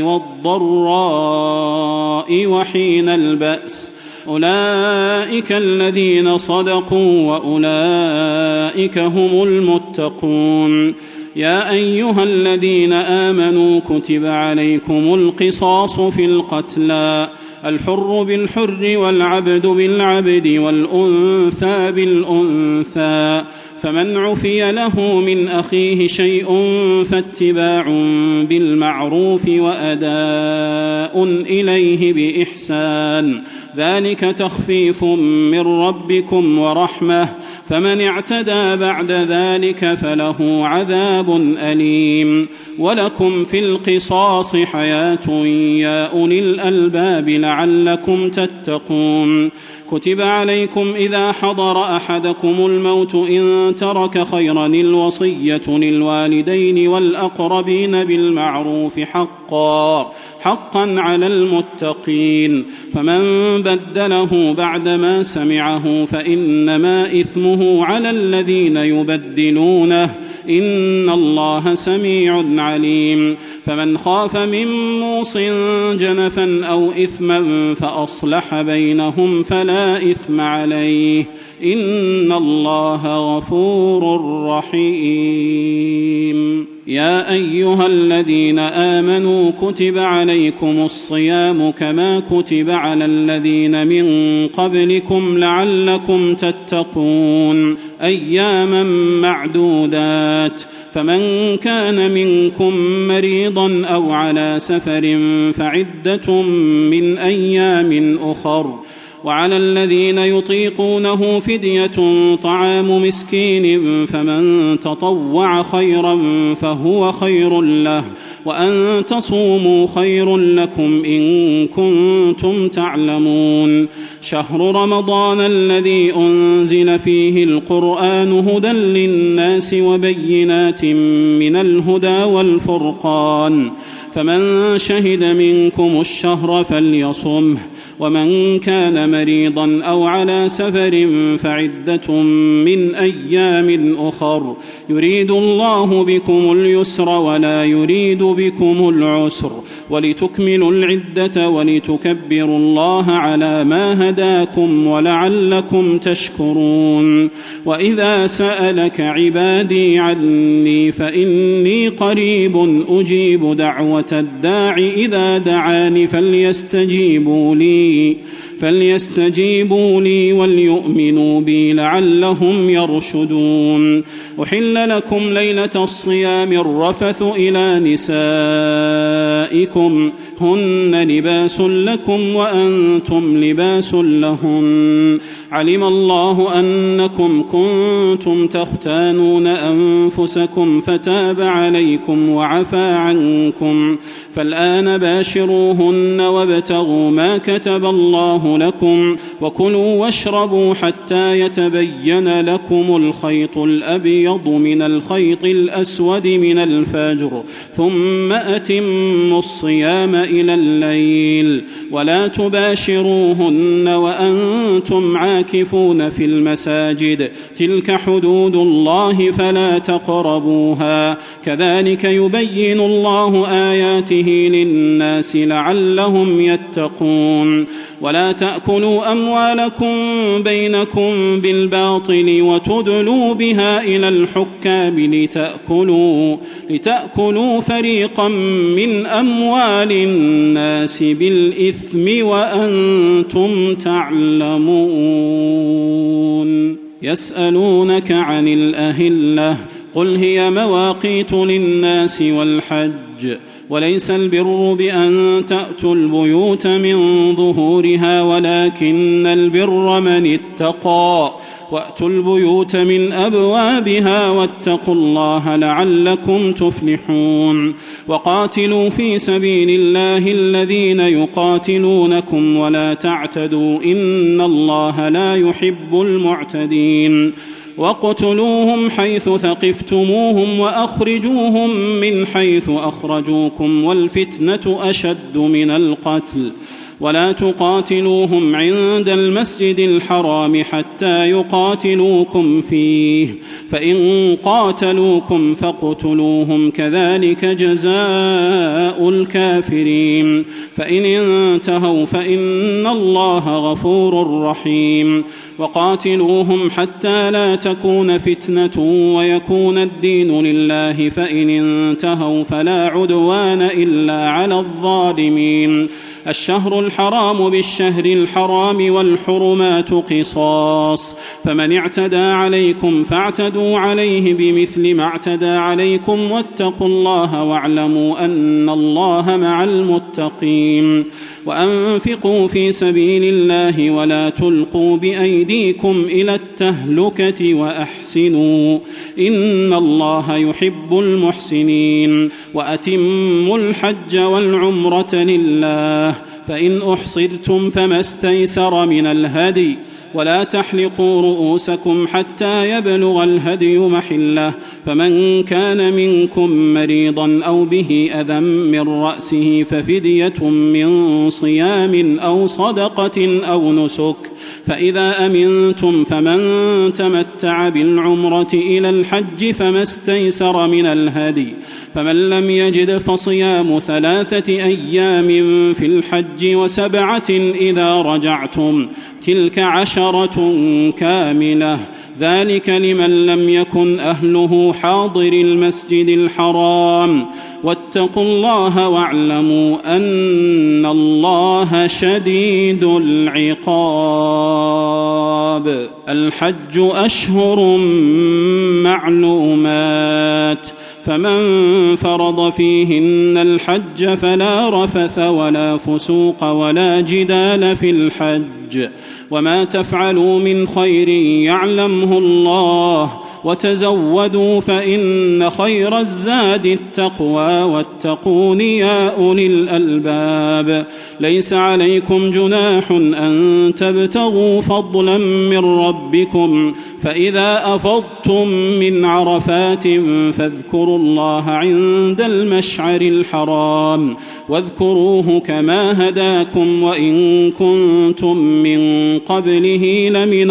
والضراء وحين البأس أولئك الذين صدقوا وأولئك هم المتقون يا أيها الذين آمنوا كتب عليكم القصاص في القتلى الحر بالحر والعبد بالعبد والأنثى بالأنثى فمن عفي له من أخيه شيء فاتباع بالمعروف وأداء إليه بإحسان ذلك تخفيف من ربكم ورحمة فمن اعتدى بعد ذلك فله عذاب أليم ولكم في القصاص حياة يا أولي الألباب لعلكم تتقون كتب عليكم إذا حضر أحدكم الموت إن ترك خيرا الوصية للوالدين والأقربين بالمعروف حقا حقا على المتقين فمن بدله بعدما سمعه فإنما إثمه على الذين يبدلونه إن الله سميع عليم فمن خاف من موص جنفا أو إثما فأصلح بينهم فلا إثم عليه إن الله غفور رحيم يا أيها الذين آمنوا كتب عليكم الصيام كما كتب على الذين من قبلكم لعلكم تتقون أياما معدودات فمن كان منكم مريضا أو على سفر فعدة من أيام أخر وعلى الذين يطيقونه فدية طعام مسكين فمن تطوع خيرا فهو خير له وأن تصوموا خير لكم إن كنتم تعلمون شهر رمضان الذي أنزل فيه القرآن هدى للناس وبينات من الهدى والفرقان فمن شهد منكم الشهر فليصمه ومن كان مريضا أو على سفر فعدة من أيام أخر يريد الله بكم اليسر ولا يريد بكم العسر ولتكملوا العدة ولتكبروا الله على ما هداكم ولعلكم تشكرون وإذا سألك عبادي عني فإني قريب أجيب دعوة الداع إذا دعاني فليستجيبوا لي فليستجيبوا لي وليؤمنوا بي لعلهم يرشدون أحل لكم ليلة الصيام الرفث إلى نسائكم هن لباس لكم وأنتم لباس لهن علم الله أنكم كنتم تختانون أنفسكم فتاب عليكم وعفى عنكم فالآن باشروهن وابتغوا ما كتب الله لكم وكلوا واشربوا حتى يتبين لكم الخيط الأبيض من الخيط الأسود من الفجر ثم أتموا الصيام إلى الليل ولا تباشروهن وأنتم عاكفون في المساجد تلك حدود الله فلا تقربوها كذلك يبين الله آياته للناس لعلهم يتقون ولا تأكلوا أموالكم بينكم بالباطل وتدلوا بها إلى الحكام لتأكلوا, لتأكلوا فريقا من أموال الناس بالإثم وأنتم تعلمون يسألونك عن الأهلة قل هي مواقيت للناس والحج وليس البر بأن تأتوا البيوت من ظهورها ولكن البر من اتقى وأتوا البيوت من أبوابها واتقوا الله لعلكم تفلحون وقاتلوا في سبيل الله الذين يقاتلونكم ولا تعتدوا إن الله لا يحب المعتدين واقتلوهم حيث ثقفتموهم وأخرجوهم من حيث أخرجوكم والفتنة أشد من القتل ولا تقاتلوهم عند المسجد الحرام حتى يقاتلوكم فيه فإن قاتلوكم فاقتلوهم كذلك جزاء الكافرين فإن انتهوا فإن الله غفور رحيم وقاتلوهم حتى لا تكون فتنة ويكون الدين لله فإن انتهوا فلا عدوان إلا على الظالمين الشهر الحرام بالشهر الحرام والحرمات قصاص فمن اعتدى عليكم فاعتدوا عليه بمثل ما اعتدى عليكم واتقوا الله واعلموا أن الله مع المتقين وأنفقوا في سبيل الله ولا تلقوا بأيديكم إلى التهلكة وأحسنوا إن الله يحب المحسنين وأتموا الحج والعمرة لله فإن أحصرتم فما استيسر من الهدي ولا تحلقوا رؤوسكم حتى يبلغ الهدي محله، فمن كان منكم مريضا أو به أذى من رأسه ففدية من صيام أو صدقة أو نسك، فإذا أمنتم فمن تمتع بالعمرة إلى الحج فما استيسر من الهدي، فمن لم يجد فصيام ثلاثة أيام في الحج وسبعة إذا رجعتم، تلك عشرة كاملة، ذلك لمن لم يكن أهله حاضر المسجد الحرام، واتقوا الله واعلموا أن الله شديد العقاب. الحج أشهر معلومات، فمن فرض فيهن الحج فلا رفث ولا فسوق ولا جدال في الحج، وما تفعلوا من خير يعلمه الله، وتزودوا فإن خير الزاد التقوى واتقون يا أولي الألباب. ليس عليكم جناح أن تبتغوا فضلا من ربكم، فإذا أفضتم من عرفات فاذكروا الله عند المشعر الحرام، واذكروه كما هداكم وإن كنتم من قبله لمن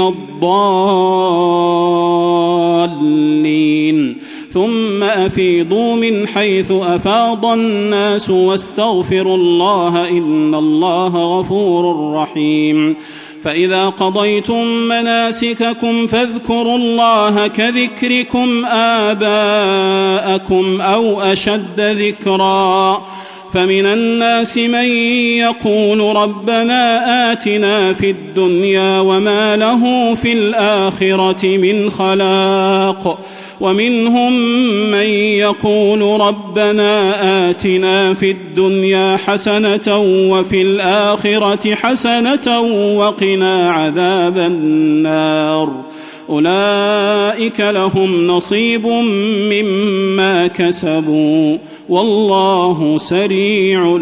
الضالين. ثم أفيضوا من حيث أفاض الناس واستغفروا الله إن الله غفور رحيم. فإذا قضيتم مناسككم فاذكروا الله كذكركم آباءكم أو أشد ذكرا، فمن الناس من يقول ربنا آتنا في الدنيا وما له في الآخرة من خلاق، ومنهم من يقول ربنا آتنا في الدنيا حسنة وفي الآخرة حسنة وقنا عذاب النار. أولئك لهم نصيب مما كسبوا والله سريع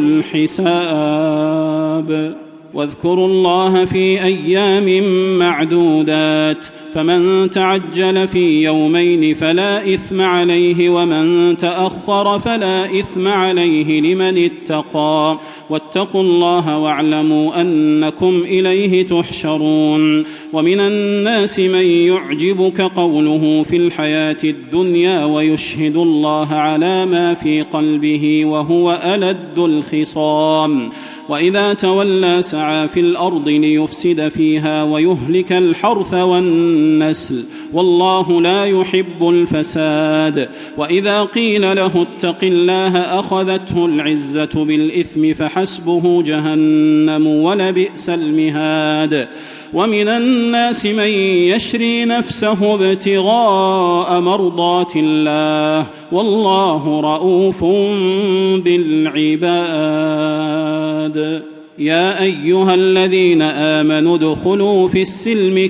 الحساب. واذكروا الله في أيام معدودات، فمن تعجل في يومين فلا إثم عليه، ومن تأخر فلا إثم عليه لمن اتقى، واتقوا الله واعلموا أنكم إليه تحشرون. ومن الناس من يعجبك قوله في الحياة الدنيا ويشهد الله على ما في قلبه وهو ألد الخصام، وإذا تولى سعى في الأرض ليفسد فيها ويهلك الحرث والنسل والله لا يحب الفساد. وإذا قيل له اتق الله أخذته العزة بالإثم فحسبه جهنم ولبئس المهاد. ومن الناس من يشري نفسه ابتغاء مرضات الله والله رؤوف بالعباد. يا أيها الذين آمنوا ادخلوا في السلم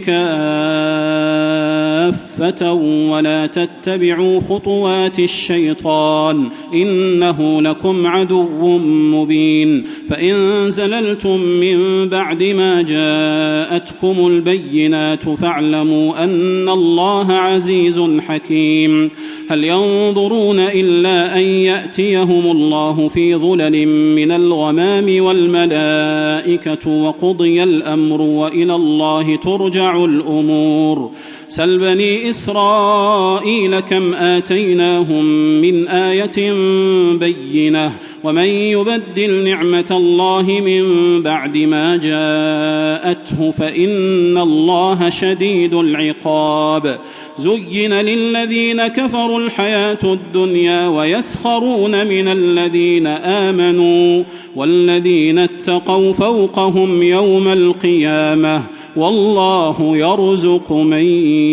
كافة ولا تتبعوا خطوات الشيطان إنه لكم عدو مبين. فإن زللتم من بعد ما جاءتكم البينات فاعلموا أن الله عزيز حكيم. هل ينظرون إلا أن يأتيهم الله في ظلل من الغمام والملائكة وقضي الأمر وإلى الله ترجع الأمور. سل بني إسرائيل كم آتيناهم من آية بينة ومن يبدل نعمة الله من بعد ما جاءته فإن الله شديد العقاب. زين للذين كفروا الحياة الدنيا ويسخرون من الذين آمنوا والذين اتقوا فوقهم يوم القيامة والله يرزق من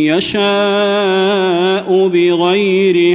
يشاء بغير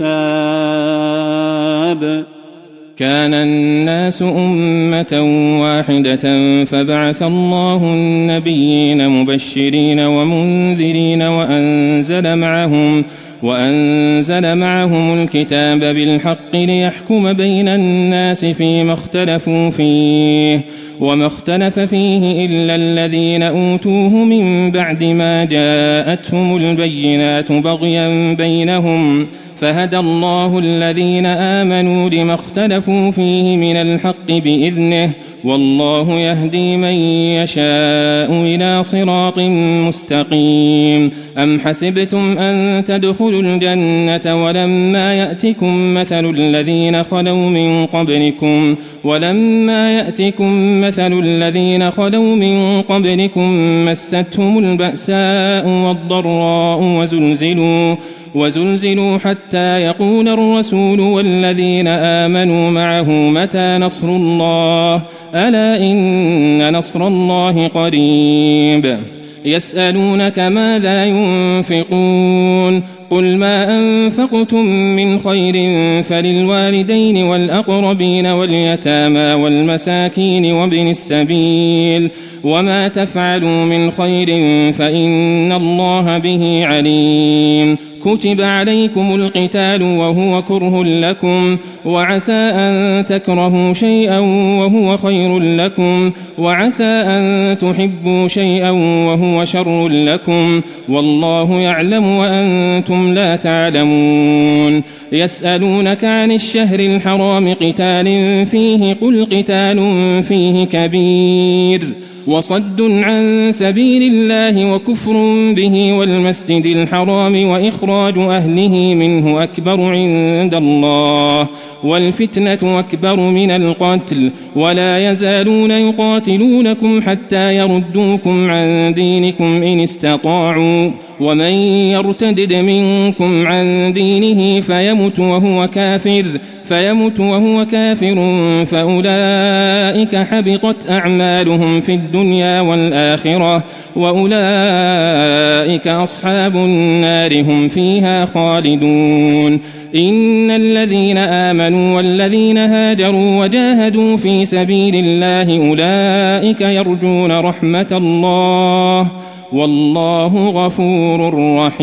حساب. كان الناس أمة واحدة فبعث الله النبيين مبشرين ومنذرين وأنزل معهم وأنزل معهم الكتاب بالحق ليحكم بين الناس فيما اختلفوا فيه وما اختلف فيه إلا الذين أوتوه من بعد ما جاءتهم البينات بغيا بينهم فهدى الله الذين آمنوا لما اختلفوا فيه من الحق بإذنه والله يهدي من يشاء إلى صراط مستقيم. أم حسبتم أن تدخلوا الجنة ولما يأتكم مثل الذين خلوا من قبلكم ولما يأتكم مثل الذين خلوا من قبلكم مستهم البأساء والضراء وزلزلوا وزلزلوا حتى يقول الرسول والذين آمنوا معه متى نصر الله ألا إن نصر الله قريب. يسألونك ماذا ينفقون قل ما أنفقتم من خير فللوالدين والأقربين واليتامى والمساكين وابن السبيل وما تفعلوا من خير فإن الله به عليم. كتب عليكم القتال وهو كره لكم وعسى أن تكرهوا شيئا وهو خير لكم وعسى أن تحبوا شيئا وهو شر لكم والله يعلم وأنتم لا تعلمون. يسألونك عن الشهر الحرام قتال فيه قل قتال فيه كبير وصد عن سبيل الله وكفر به والمسجد الحرام وإخراج أهله منه أكبر عند الله والفتنة أكبر من القتل ولا يزالون يقاتلونكم حتى يردوكم عن دينكم إن استطاعوا ومن يرتدد منكم عن دينه فيمت وهو كافر فيمت وهو كافر فأولئك حبطت أعمالهم في الدنيا والآخرة وأولئك أصحاب النار هم فيها خالدون. إن الذين آمنوا والذين هاجروا وجاهدوا في سبيل الله أولئك يرجون رحمة الله والله غفور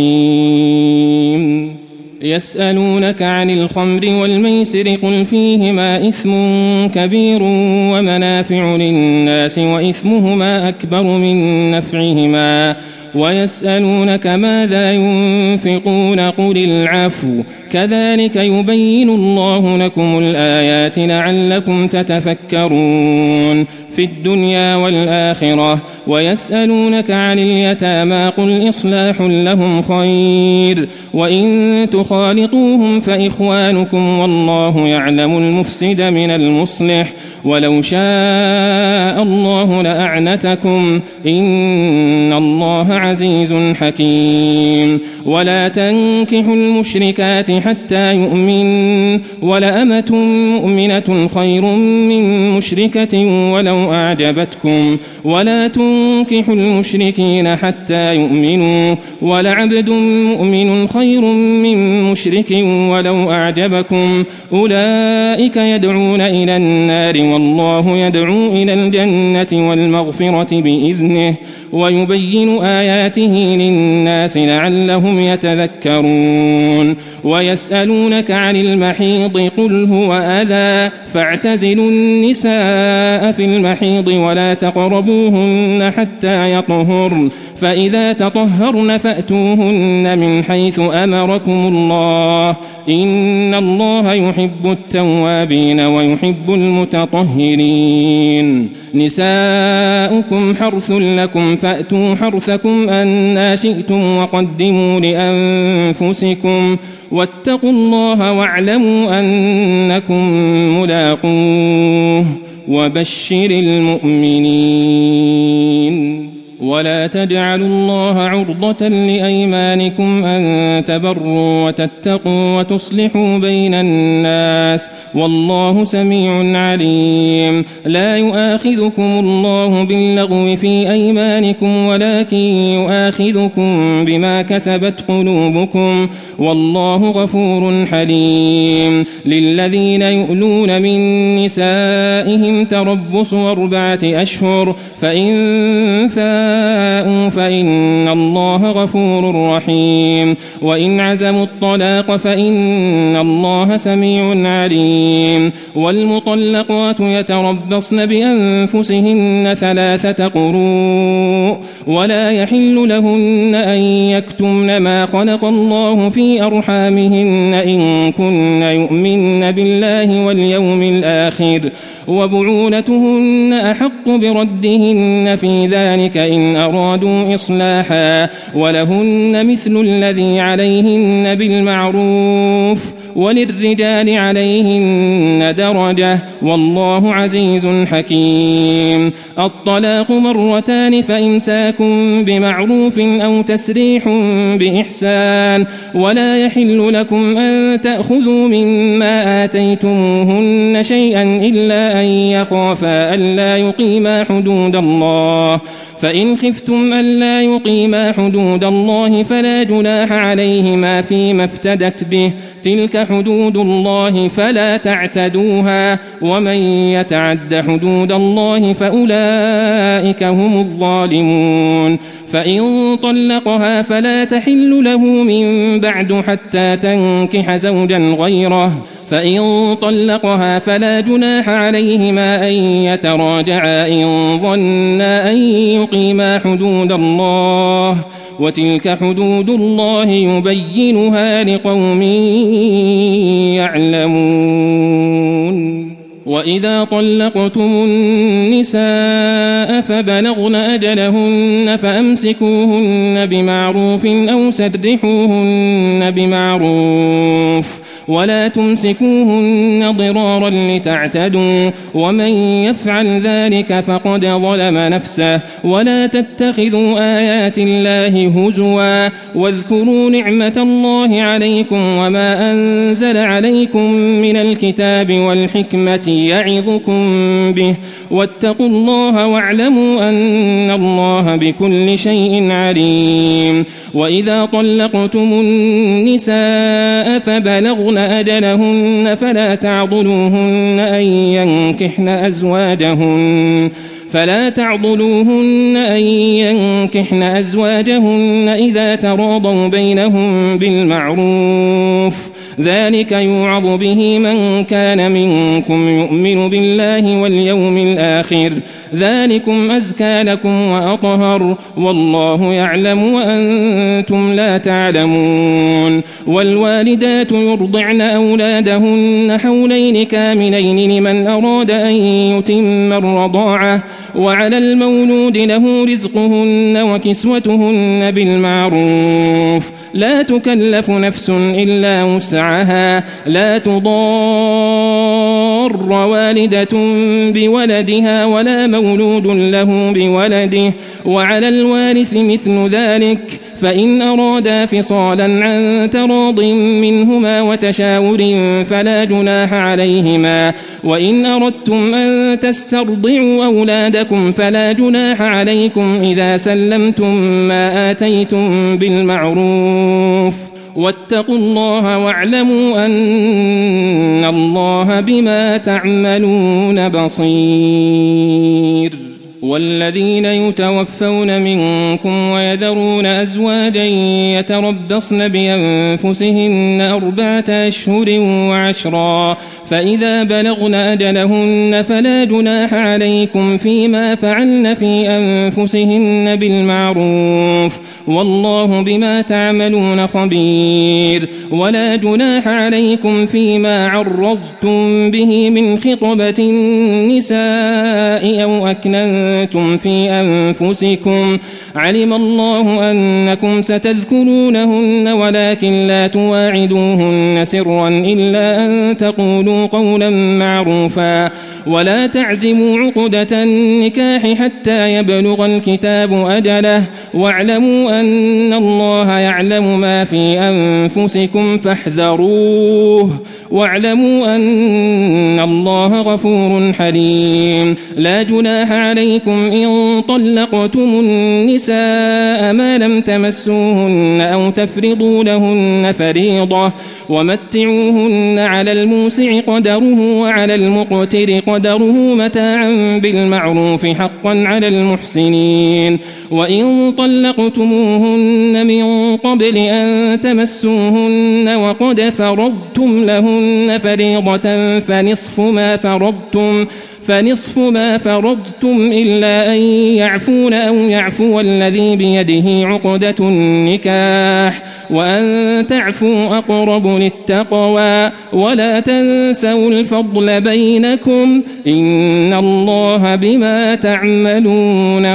رحيم. يسألونك عن الخمر والميسر قل فيهما إثم كبير ومنافع للناس وإثمهما أكبر من نفعهما ويسألونك ماذا ينفقون قل العفو كذلك يبين الله لكم الآيات لعلكم تتفكرون في الدنيا والآخرة. ويسألونك عن اليتامى قل إصلاح لهم خير وإن تخالطوهم فإخوانكم والله يعلم المفسد من المصلح ولو شاء الله لأعنتكم إن الله عزيز حكيم. ولا تنكحوا المشركات حتى يؤمن ولأمة مؤمنة خير من مشركة ولو أعجبتكم ولا تنكحوا المشركين حتى يؤمنوا ولعبد مؤمن خير من مشرك ولو أعجبكم أولئك يدعون إلى النار والله يدعو إلى الجنة والمغفرة بإذنه ويبين آياته للناس لعلهم يتذكرون. ويسألونك عن المحيض قل هو أذى فاعتزلوا النساء في المحيض ولا تقربوهن حتى يطهرن فإذا تطهرن فأتوهن من حيث أمركم الله إن الله يحب التوابين ويحب المتطهرين. نساؤكم حرث لكم فأتوا حرثكم أنى شئتم وقدموا لأنفسكم واتقوا الله واعلموا أنكم ملاقوه وبشر المؤمنين. ولا تجعلوا الله عرضة لأيمانكم أن تبروا وتتقوا وتصلحوا بين الناس والله سميع عليم. لا يؤاخذكم الله باللغو في أيمانكم ولكن يؤاخذكم بما كسبت قلوبكم والله غفور حليم. للذين يؤلون من نسائهم تربص أربعة أشهر فإن فاءوا فاءوا فإن الله غفور رحيم وإن عزموا الطلاق فإن الله سميع عليم والمطلقات يتربصن بأنفسهن ثلاثة قروء ولا يحل لهن أن يكتمن ما خلق الله في أرحامهن إن كن يؤمن بالله واليوم الآخر وبعولتهن أحق بردهن في ذلك إن أرادوا إصلاحا ولهن مثل الذي عليهن بالمعروف وللرجال عليهن درجة والله عزيز حكيم الطلاق مرتان فإمساك بمعروف أو تسريح بإحسان ولا يحل لكم أن تأخذوا مما آتيتموهن شيئا إلا أن يخافا ألا يقيما حدود الله فإن خفتم ألا يقيما حدود الله فلا جناح عليهما فيما افتدت به تلك حدود الله فلا تعتدوها ومن يتعد حدود الله فأولئك هم الظالمون فإن طلقها فلا تحل له من بعد حتى تنكح زوجا غيره فإن طلقها فلا جناح عليهما أن يتراجعا إن ظنا أن يقيما حدود الله وتلك حدود الله يبينها لقوم يعلمون وإذا طلقتم النساء فبلغن أجلهن فأمسكوهن بمعروف أو سرحوهن بمعروف ولا تمسكوهن ضرارا لتعتدوا ومن يفعل ذلك فقد ظلم نفسه ولا تتخذوا آيات الله هزوا واذكروا نعمة الله عليكم وما أنزل عليكم من الكتاب والحكمة يعظكم به واتقوا الله واعلموا أن الله بكل شيء عليم وإذا طلقتم النساء فبلغن أجلهن فلا تعضلوهن أن ينكحن أزواجهن فلا تعضلوهن أن ينكحن أزواجهن إذا تراضوا بينهم بالمعروف ذلك يوعظ به من كان منكم يؤمن بالله واليوم الآخر ذلكم أزكى لكم وأطهر والله يعلم وأنتم لا تعلمون والوالدات يرضعن أولادهن حولين كاملين لمن أراد أن يتم الرضاعة وعلى المولود له رزقهن وكسوتهن بالمعروف لا تكلف نفس إلا وسعها لا تضار والدة بولدها ولا مولود له بولده وعلى الوارث مثل ذلك فإن أرادا فصالا عن تراض منهما وتشاور فلا جناح عليهما وإن أردتم أن تسترضعوا أولادكم فلا جناح عليكم إذا سلمتم ما آتيتم بالمعروف واتقوا الله واعلموا أن الله بما تعملون بصير والذين يتوفون منكم ويذرون أزواجا يتربصن بأنفسهن أربعة أشهر وعشرا فإذا بلغن أجلهن فلا جناح عليكم فيما فعلن في أنفسهن بالمعروف والله بما تعملون خبير ولا جناح عليكم فيما عرضتم به من خطبة النساء أو أكننتم في أنفسكم علم الله أنكم ستذكرونهن ولكن لا تواعدوهن سرا إلا أن تقولوا قولا معروفا ولا تعزموا عقدة النكاح حتى يبلغ الكتاب أجله واعلموا أن الله يعلم ما في أنفسكم فاحذروه واعلموا أن الله غفور حليم. لا جناح عليكم إن طلقتم النساء ما لم تمسوهن أو تفرضوا لهن فريضة ومتعوهن على الموسع قدره وعلى المقتر قدره متاعا بالمعروف حقا على المحسنين. وإن طلقتموهن من قبل أن تمسوهن وقد فرضتم لهن فريضة فنصف ما فرضتم فنصف ما فرضتم إلا أن يعفون أو يعفو الذي بيده عقدة النكاح وأن تعفوا أقرب للتقوى ولا تنسوا الفضل بينكم إن الله بما تعملون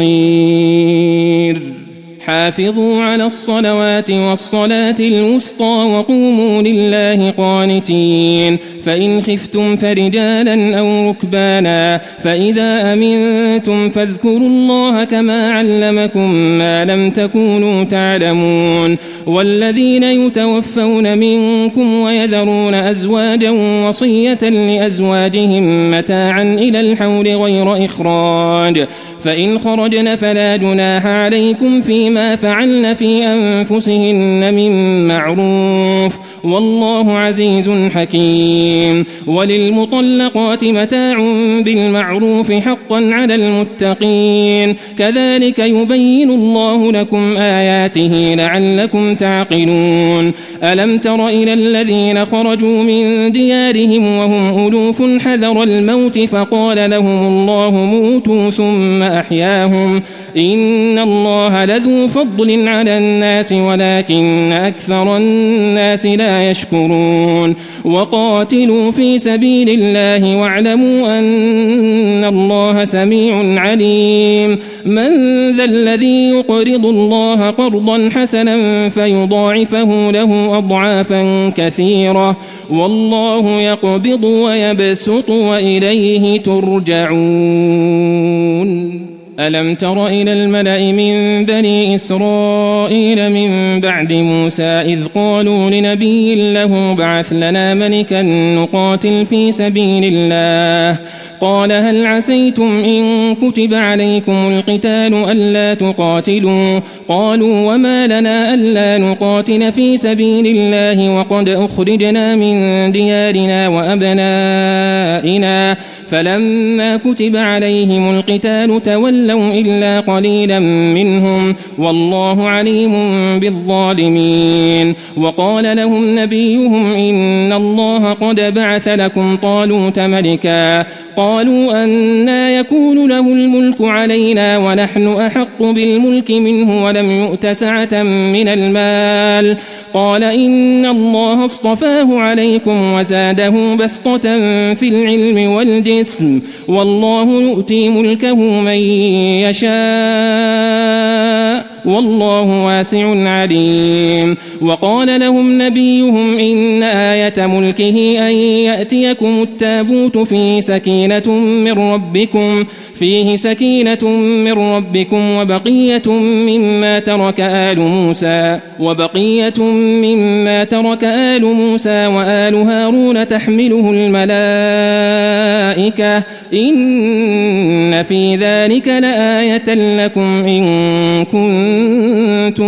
بصير. حافظوا على الصلوات والصلاة الوسطى وقوموا لله قانتين. فإن خفتم فرجالا أو ركبانا فإذا أمنتم فاذكروا الله كما علمكم ما لم تكونوا تعلمون. والذين يتوفون منكم ويذرون أزواجا وصية لأزواجهم متاعا إلى الحول غير إخراج فإن خرجن فلا جناح عليكم فيما فعلن في أنفسهن من معروف والله عزيز حكيم. وللمطلقات متاع بالمعروف حقا على المتقين كذلك يبين الله لكم آياته لعلكم تعقلون. ألم تر إلى الذين خرجوا من ديارهم وهم ألوف حذر الموت فقال لهم الله موتوا ثم أحياهم إن الله لذو فضل على الناس ولكن أكثر الناس لا يشكرون. وقاتلوا في سبيل الله واعلموا أن الله سميع عليم. من ذا الذي يقرض الله قرضا حسنا فيضاعفه له أضعافا كثيرة والله يقبض ويبسط وإليه ترجعون. ألم تر إلى الملأ من بني إسرائيل من بعد موسى إذ قالوا لنبي له ابعث لنا ملكا نقاتل في سبيل الله قال هل عسيتم إن كتب عليكم القتال ألا تقاتلوا قالوا وما لنا ألا نقاتل في سبيل الله وقد أخرجنا من ديارنا وأبنائنا فلما كتب عليهم القتال تولوا إلا قليلا منهم والله عليم بالظالمين. وقال لهم نبيهم إن الله قد بعث لكم طالوت ملكا قالوا أنى يكون له الملك علينا ونحن أحق بالملك منه ولم يؤت سعة من المال قال إن الله اصطفاه عليكم وزاده بسطة في العلم والجسم والله يؤتي ملكه من يشاء والله واسع عليم. وقال لهم نبيهم إن آية ملكه أن يأتيكم التابوت فيه سكينة من ربكم فيه سكينة من ربكم وبقية مما ترك آل موسى وبقية مما ترك آل موسى وآل هارون تحمله الملائكة إن في ذلك لآية لكم إن كنتم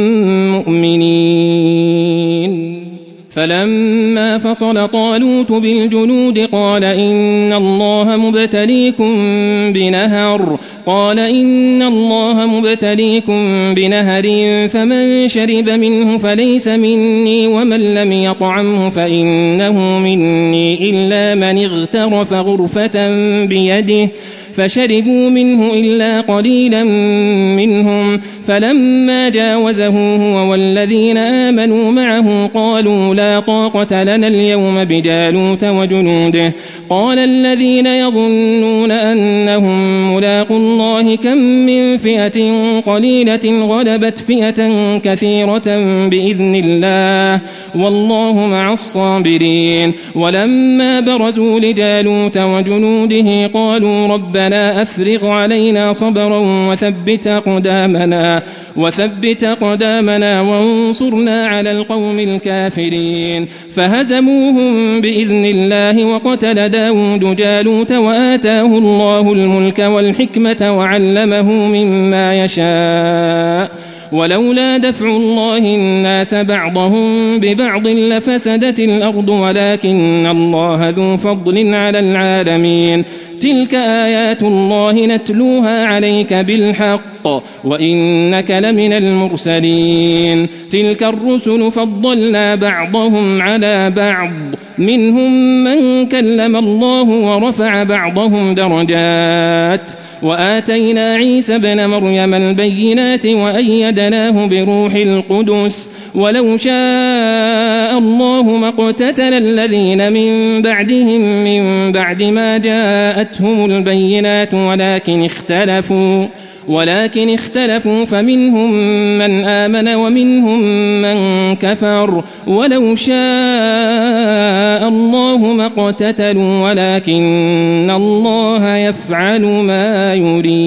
مؤمنين. فلما فصل طالوت بالجنود قال إن الله مبتليكم بنهر قال إن الله مبتليكم بنهر فمن شرب منه فليس مني ومن لم يطعمه فإنه مني إلا من اغترف غرفة بيده فشربوا منه إلا قليلا منهم فلما جاوزه هو والذين آمنوا معه قالوا لا طاقة لنا اليوم بجالوت وجنوده قال الذين يظنون أنهم ملاقوا الله كم من فئة قليلة غلبت فئة كثيرة بإذن الله والله مع الصابرين. ولما برزوا لجالوت وجنوده قالوا ربنا ربنا أفرغ علينا صبرا وثبت أقدامنا وثبت أقدامنا وانصرنا على القوم الكافرين فهزموهم بإذن الله وقتل داود جالوت وآتاه الله الملك والحكمة وعلمه مما يشاء ولولا دفع الله الناس بعضهم ببعض لفسدت الأرض ولكن الله ذو فضل على العالمين تلك آيات الله نتلوها عليك بالحق وإنك لمن المرسلين تلك الرسل فضلنا بعضهم على بعض منهم من كلم الله ورفع بعضهم درجات وآتينا عيسى ابن مريم البينات وأيدناه بروح القدس ولو شاء الله ما اقتتل الذين من بعدهم من بعد ما جاءتهم البينات ولكن اختلفوا ولكن اختلفوا فمنهم من آمن ومنهم من كفر ولو شاء الله ما اقتتلوا ولكن الله يفعل ما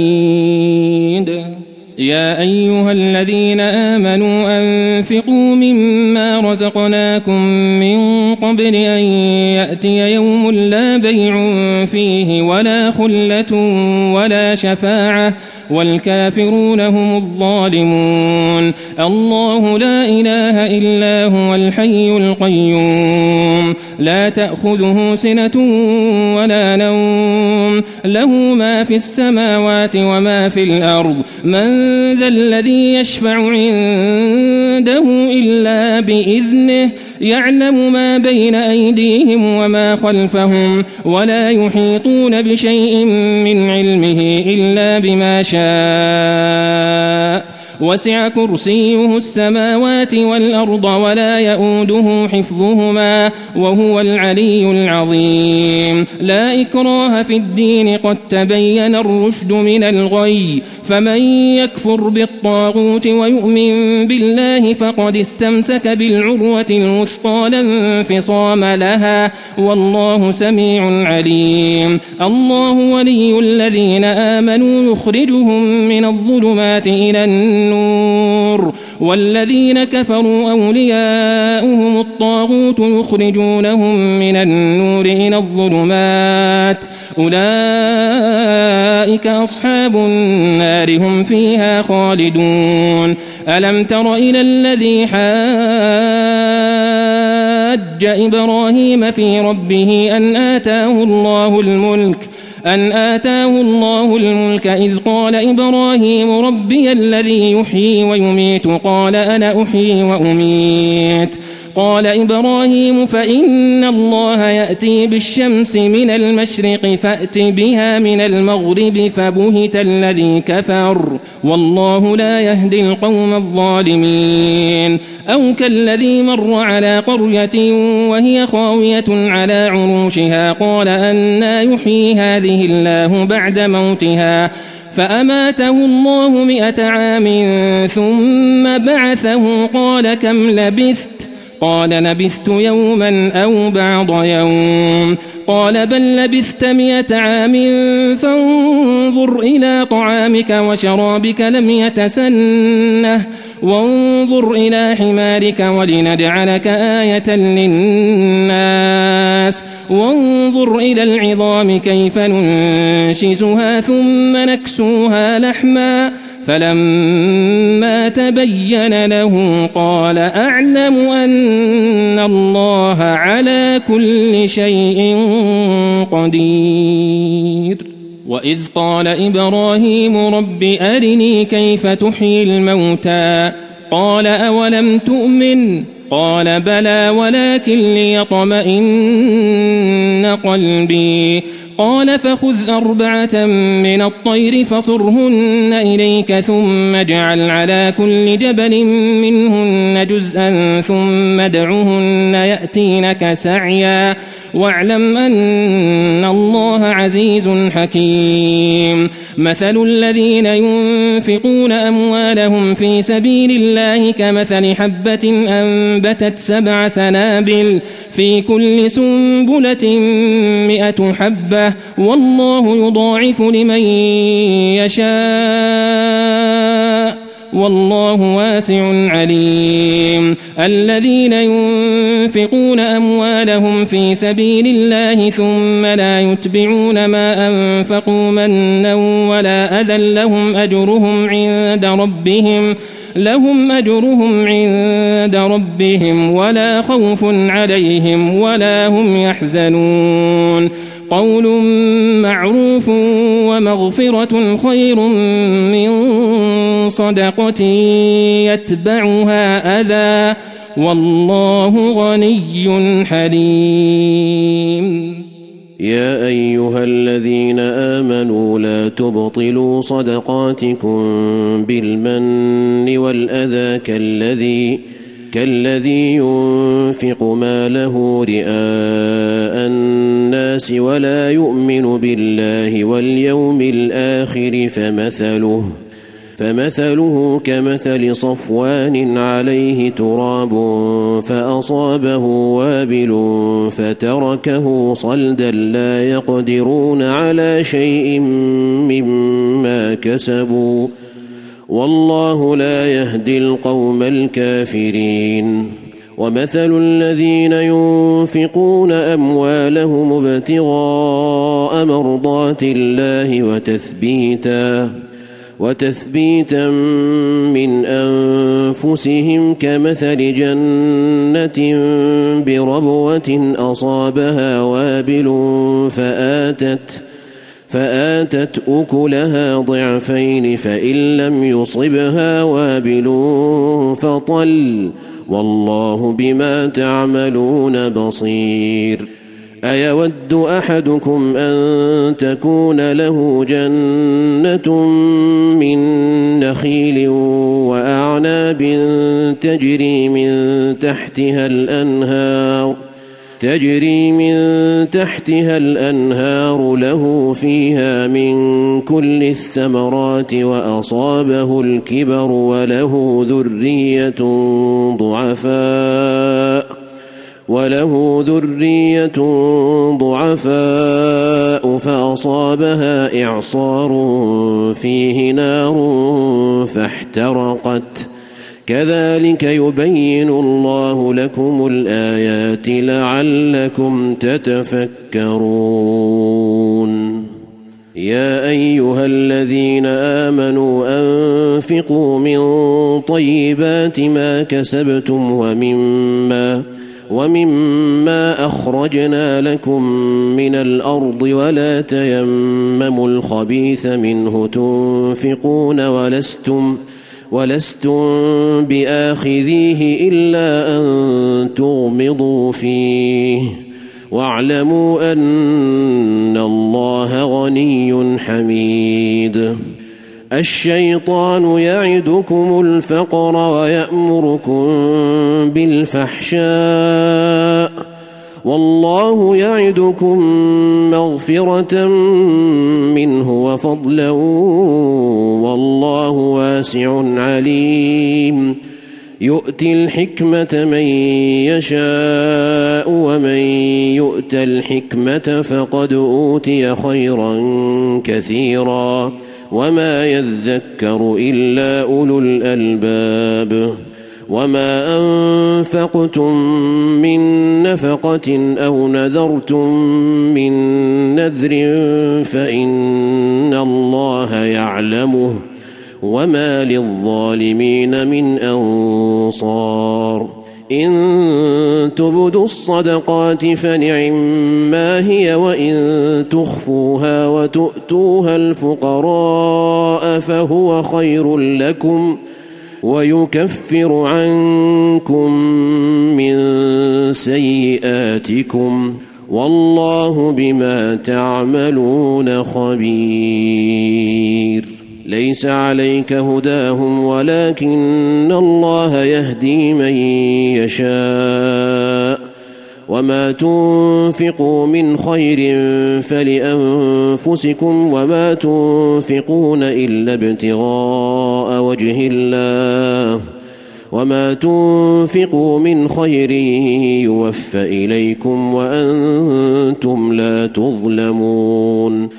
يريد يا أيها الذين آمنوا أنفقوا مما رزقناكم من قبل أن يأتي يوم لا بيع فيه ولا خلة ولا شفاعة والكافرون هم الظالمون الله لا إله إلا هو الحي القيوم لا تأخذه سنة ولا نوم له ما في السماوات وما في الأرض من ذا الذي يشفع عنده إلا بإذنه يعلم ما بين أيديهم وما خلفهم ولا يحيطون بشيء من علمه إلا بما شاء وسع كرسيه السماوات والأرض ولا يؤوده حفظهما وهو العلي العظيم لا إكراه في الدين قد تبين الرشد من الغي فمن يكفر بالطاغوت ويؤمن بالله فقد استمسك بالعروة الوثقى لا انفصام لها والله سميع عليم الله ولي الذين آمنوا يخرجهم من الظلمات إلى النور والذين كفروا أولياؤهم الطاغوت يخرجونهم من النور إلى الظلمات أولئك أصحاب النار هم فيها خالدون ألم تر إلى الذي حاج إبراهيم في ربه أن آتاه الله الملك أن آتاه الله الملك إذ قال إبراهيم ربي الذي يحيي ويميت قال أنا أحيي وأميت قال إبراهيم فإن الله يأتي بالشمس من المشرق فأت بها من المغرب فبهت الذي كفر والله لا يهدي القوم الظالمين أو كالذي مر على قرية وهي خاوية على عروشها قال أنى يحيي هذه الله بعد موتها فأماته الله مئة عام ثم بعثه قال كم لبثت قال لبثت يوما أو بعض يوم قال بل لبثت مئة عام فانظر إلى طعامك وشرابك لم يتسنه وانظر إلى حمارك ولنجعلك آية للناس وانظر إلى العظام كيف ننشزها ثم نكسوها لحما فلما تبين له قال أعلم أن الله على كل شيء قدير وإذ قال إبراهيم رب أرني كيف تحيي الموتى قال أولم تؤمن قال بلى ولكن ليطمئن قلبي قال فخذ أربعة من الطير فصرهن إليك ثم اجعل على كل جبل منهن جزءا ثم ادعهن يأتينك سعيا واعلم أن الله عزيز حكيم مثل الذين ينفقون أموالهم في سبيل الله كمثل حبة أنبتت سبع سنابل في كل سنبلة مئة حبة والله يضاعف لمن يشاء والله واسع عليم الذين ينفقون أموالهم في سبيل الله ثم لا يتبعون ما أنفقوا منا ولا أذى لهم أجرهم عند ربهم لهم أجرهم عند ربهم ولا خوف عليهم ولا هم يحزنون قول معروف ومغفرة خير من صدقة يتبعها أذى والله غني حليم يا أيها الذين آمنوا لا تبطلوا صدقاتكم بالمن والأذى كالذي كالذي ينفق ماله رئاء الناس ولا يؤمن بالله واليوم الآخر فمثله فمثله كمثل صفوان عليه تراب فأصابه وابل فتركه صلدا لا يقدرون على شيء مما كسبوا والله لا يهدي القوم الكافرين ومثل الذين ينفقون أموالهم ابتغاء مرضات الله وتثبيتا وتثبيتا من أنفسهم كمثل جنة بربوة أصابها وابل فآتت فآتت أكلها ضعفين فإن لم يصبها وابل فطل والله بما تعملون بصير أيود أحدكم أن تكون له جنة من نخيل وأعناب تجري من تحتها الأنهار تجري من تحتها الأنهار له فيها من كل الثمرات وأصابه الكبر وله ذرية ضعفاء وله ذرية ضعفاء فأصابها إعصار فيه نار فاحترقت كذلك يبين الله لكم الآيات لعلكم تتفكرون يا أيها الذين آمنوا أنفقوا من طيبات ما كسبتم ومما ومما أخرجنا لكم من الأرض ولا تيمموا الخبيث منه تنفقون ولستم ولستم بآخذيه إلا أن تغمضوا فيه واعلموا أن الله غني حميد الشيطان يعدكم الفقر ويأمركم بالفحشاء والله يعدكم مغفرة منه وفضلا والله واسع عليم يؤتي الحكمة من يشاء ومن يؤت الحكمة فقد أوتي خيرا كثيرا وما يذكر إلا أولو الألباب وما أنفقتم من نفقة أو نذرتم من نذر فإن الله يعلمه وما للظالمين من أنصار إن تبدوا الصدقات فنعما هي وإن تخفوها وتؤتوها الفقراء فهو خير لكم ويكفر عنكم من سيئاتكم والله بما تعملون خبير ليس عليك هداهم ولكن الله يهدي من يشاء وما تنفقوا من خير فلأنفسكم وما تنفقون إلا ابتغاء وجه الله وما تنفقوا من خير يوفى إليكم وأنتم لا تظلمون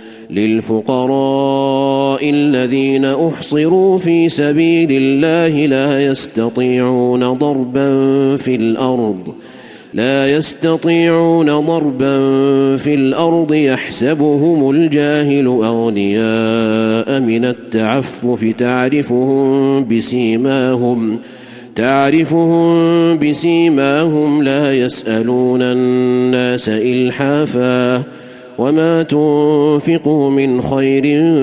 للفقراء الذين أحصروا في سبيل الله لا يستطيعون ضربا في الأرض لا يستطيعون ضربا في الأرض يحسبهم الجاهل أغنياء من التعفف تعرفهم بسيماهم تعرفهم بسيماهم لا يسألون الناس إلحافا وما تنفقوا من خير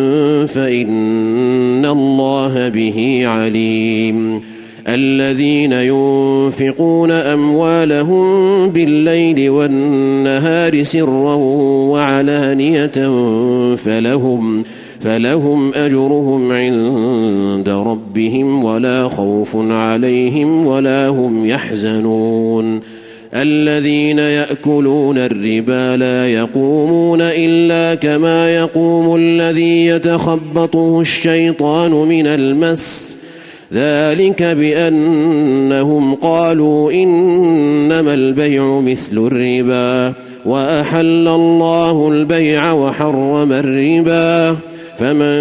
فإن الله به عليم الذين ينفقون أموالهم بالليل والنهار سرا وعلانية فلهم فلهم أجرهم عند ربهم ولا خوف عليهم ولا هم يحزنون الذين يأكلون الربا لا يقومون إلا كما يقوم الذي يتخبطه الشيطان من المس ذلك بأنهم قالوا إنما البيع مثل الربا وأحل الله البيع وحرم الربا فمن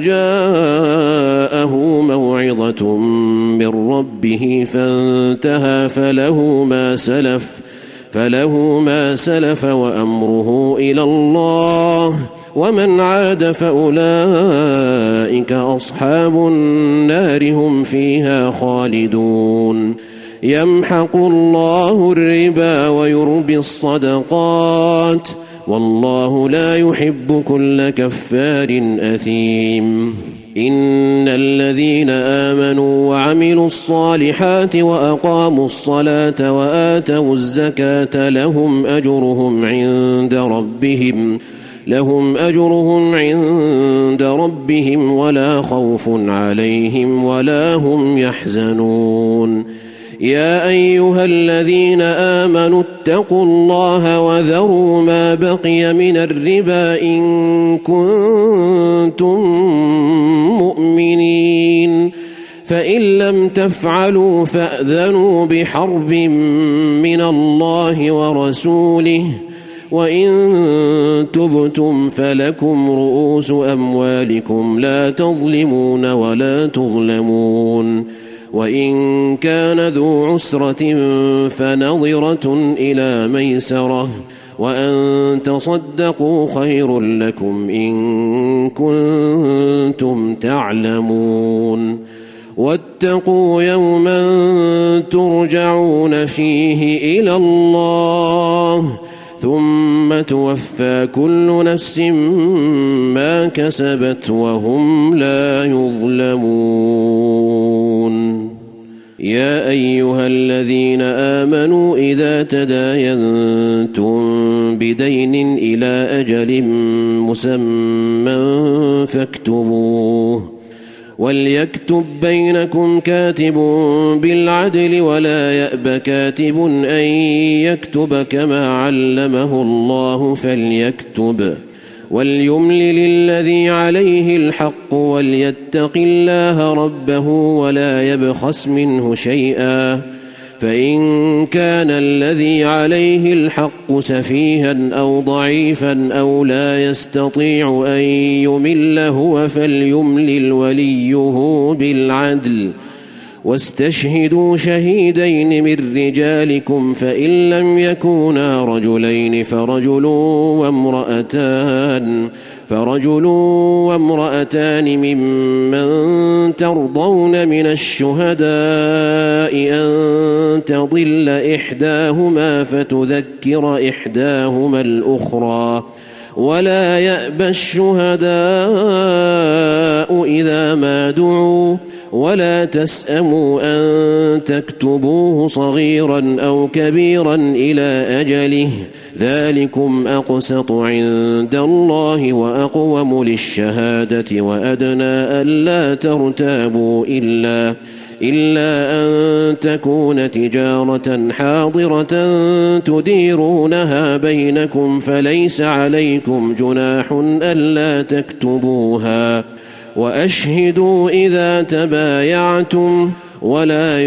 جاءه موعظة من ربه فانتهى فله ما سلف فله ما سلف وأمره إلى الله ومن عاد فأولئك أصحاب النار هم فيها خالدون يمحق الله الربا ويربي الصدقات والله لا يحب كل كفار أثيم إن الذين آمنوا وعملوا الصالحات وأقاموا الصلاة وآتوا الزكاة لهم أجرهم عند ربهم لهم أجرهم عند ربهم ولا خوف عليهم ولا هم يحزنون يا أيها الذين آمنوا اتقوا الله وذروا ما بقي من الربا إن كنتم مؤمنين فإن لم تفعلوا فأذنوا بحرب من الله ورسوله وإن تبتم فلكم رؤوس أموالكم لا تظلمون ولا تظلمون وإن كان ذو عسرة فنظرة إلى ميسرة وأن تصدقوا خير لكم إن كنتم تعلمون واتقوا يوما ترجعون فيه إلى الله ثم توفى كل نفس ما كسبت وهم لا يظلمون يا أيها الذين آمنوا إذا تداينتم بدين إلى أجل مسمى فاكتبوه وليكتب بينكم كاتب بالعدل ولا يأب كاتب أن يكتب كما علمه الله فليكتب وليملل الذي عليه الحق وليتق الله ربه ولا يبخس منه شيئا فإن كان الذي عليه الحق سفيها أو ضعيفا أو لا يستطيع أن يمل هو فليملل وليه بالعدل واستشهدوا شهيدين من رجالكم فإن لم يكونا رجلين فرجل وامرأتان فرجل وامرأتان ممن ترضون من الشهداء أن تضل إحداهما فتذكر إحداهما الأخرى ولا يأبى الشهداء إذا ما دعوا ولا تسأموا أن تكتبوه صغيرا أو كبيرا إلى أجله ذلكم أقسط عند الله وأقوم للشهادة وأدنى ألا ترتابوا إلا إلا أن تكون تجارة حاضرة تديرونها بينكم فليس عليكم جناح ألا تكتبوها وأشهدوا إذا تبايعتم ولا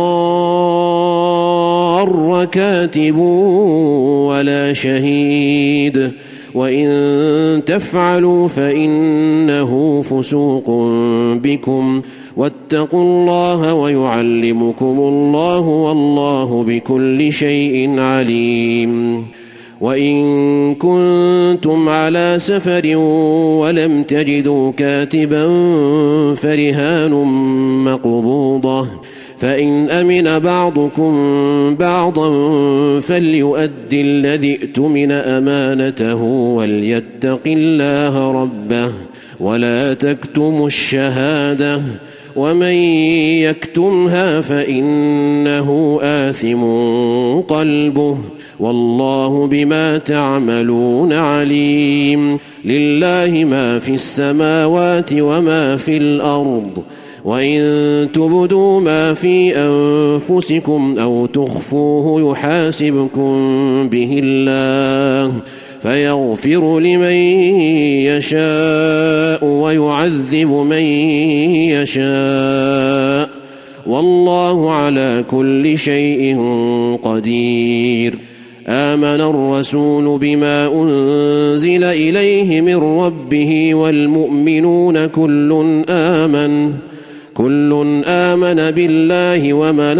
يضار كاتب ولا شهيد وإن تفعلوا فإنه فسوق بكم واتقوا الله ويعلمكم الله والله بكل شيء عليم. وإن كنتم على سفر ولم تجدوا كاتبا فرهان مقبوضة فإن أمن بعضكم بعضا فليؤدي الذي ائتمن أمانته وليتق الله ربه ولا تكتموا الشهادة ومن يكتمها فإنه آثم قلبه والله بما تعملون عليم. لله ما في السماوات وما في الأرض وإن تبدوا ما في أنفسكم أو تخفوه يحاسبكم به الله فيغفر لمن يشاء ويعذب من يشاء والله على كل شيء قدير. آمن الرسول بما أنزل إليه من ربه والمؤمنون كل آمن كل آمن بالله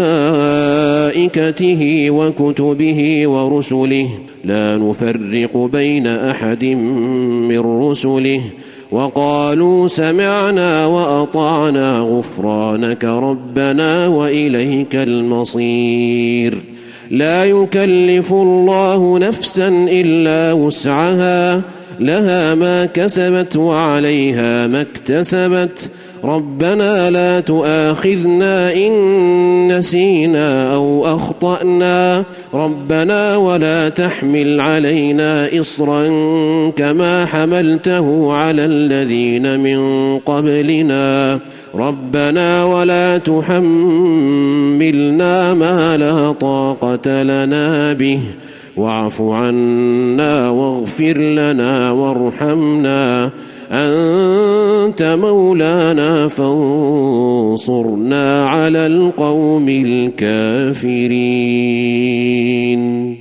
وملائكته وكتبه ورسله لا نفرق بين أحد من رسله وقالوا سمعنا وأطعنا غفرانك ربنا وإليك المصير. لا يكلف الله نفسا إلا وسعها لها ما كسبت وعليها ما اكتسبت ربنا لا تؤاخذنا إن نسينا أو أخطأنا ربنا ولا تحمل علينا إصرا كما حملته على الذين من قبلنا ربنا ولا تحملنا ما لا طاقة لنا به واعف عنا واغفر لنا وارحمنا أنت مولانا فانصرنا على القوم الكافرين.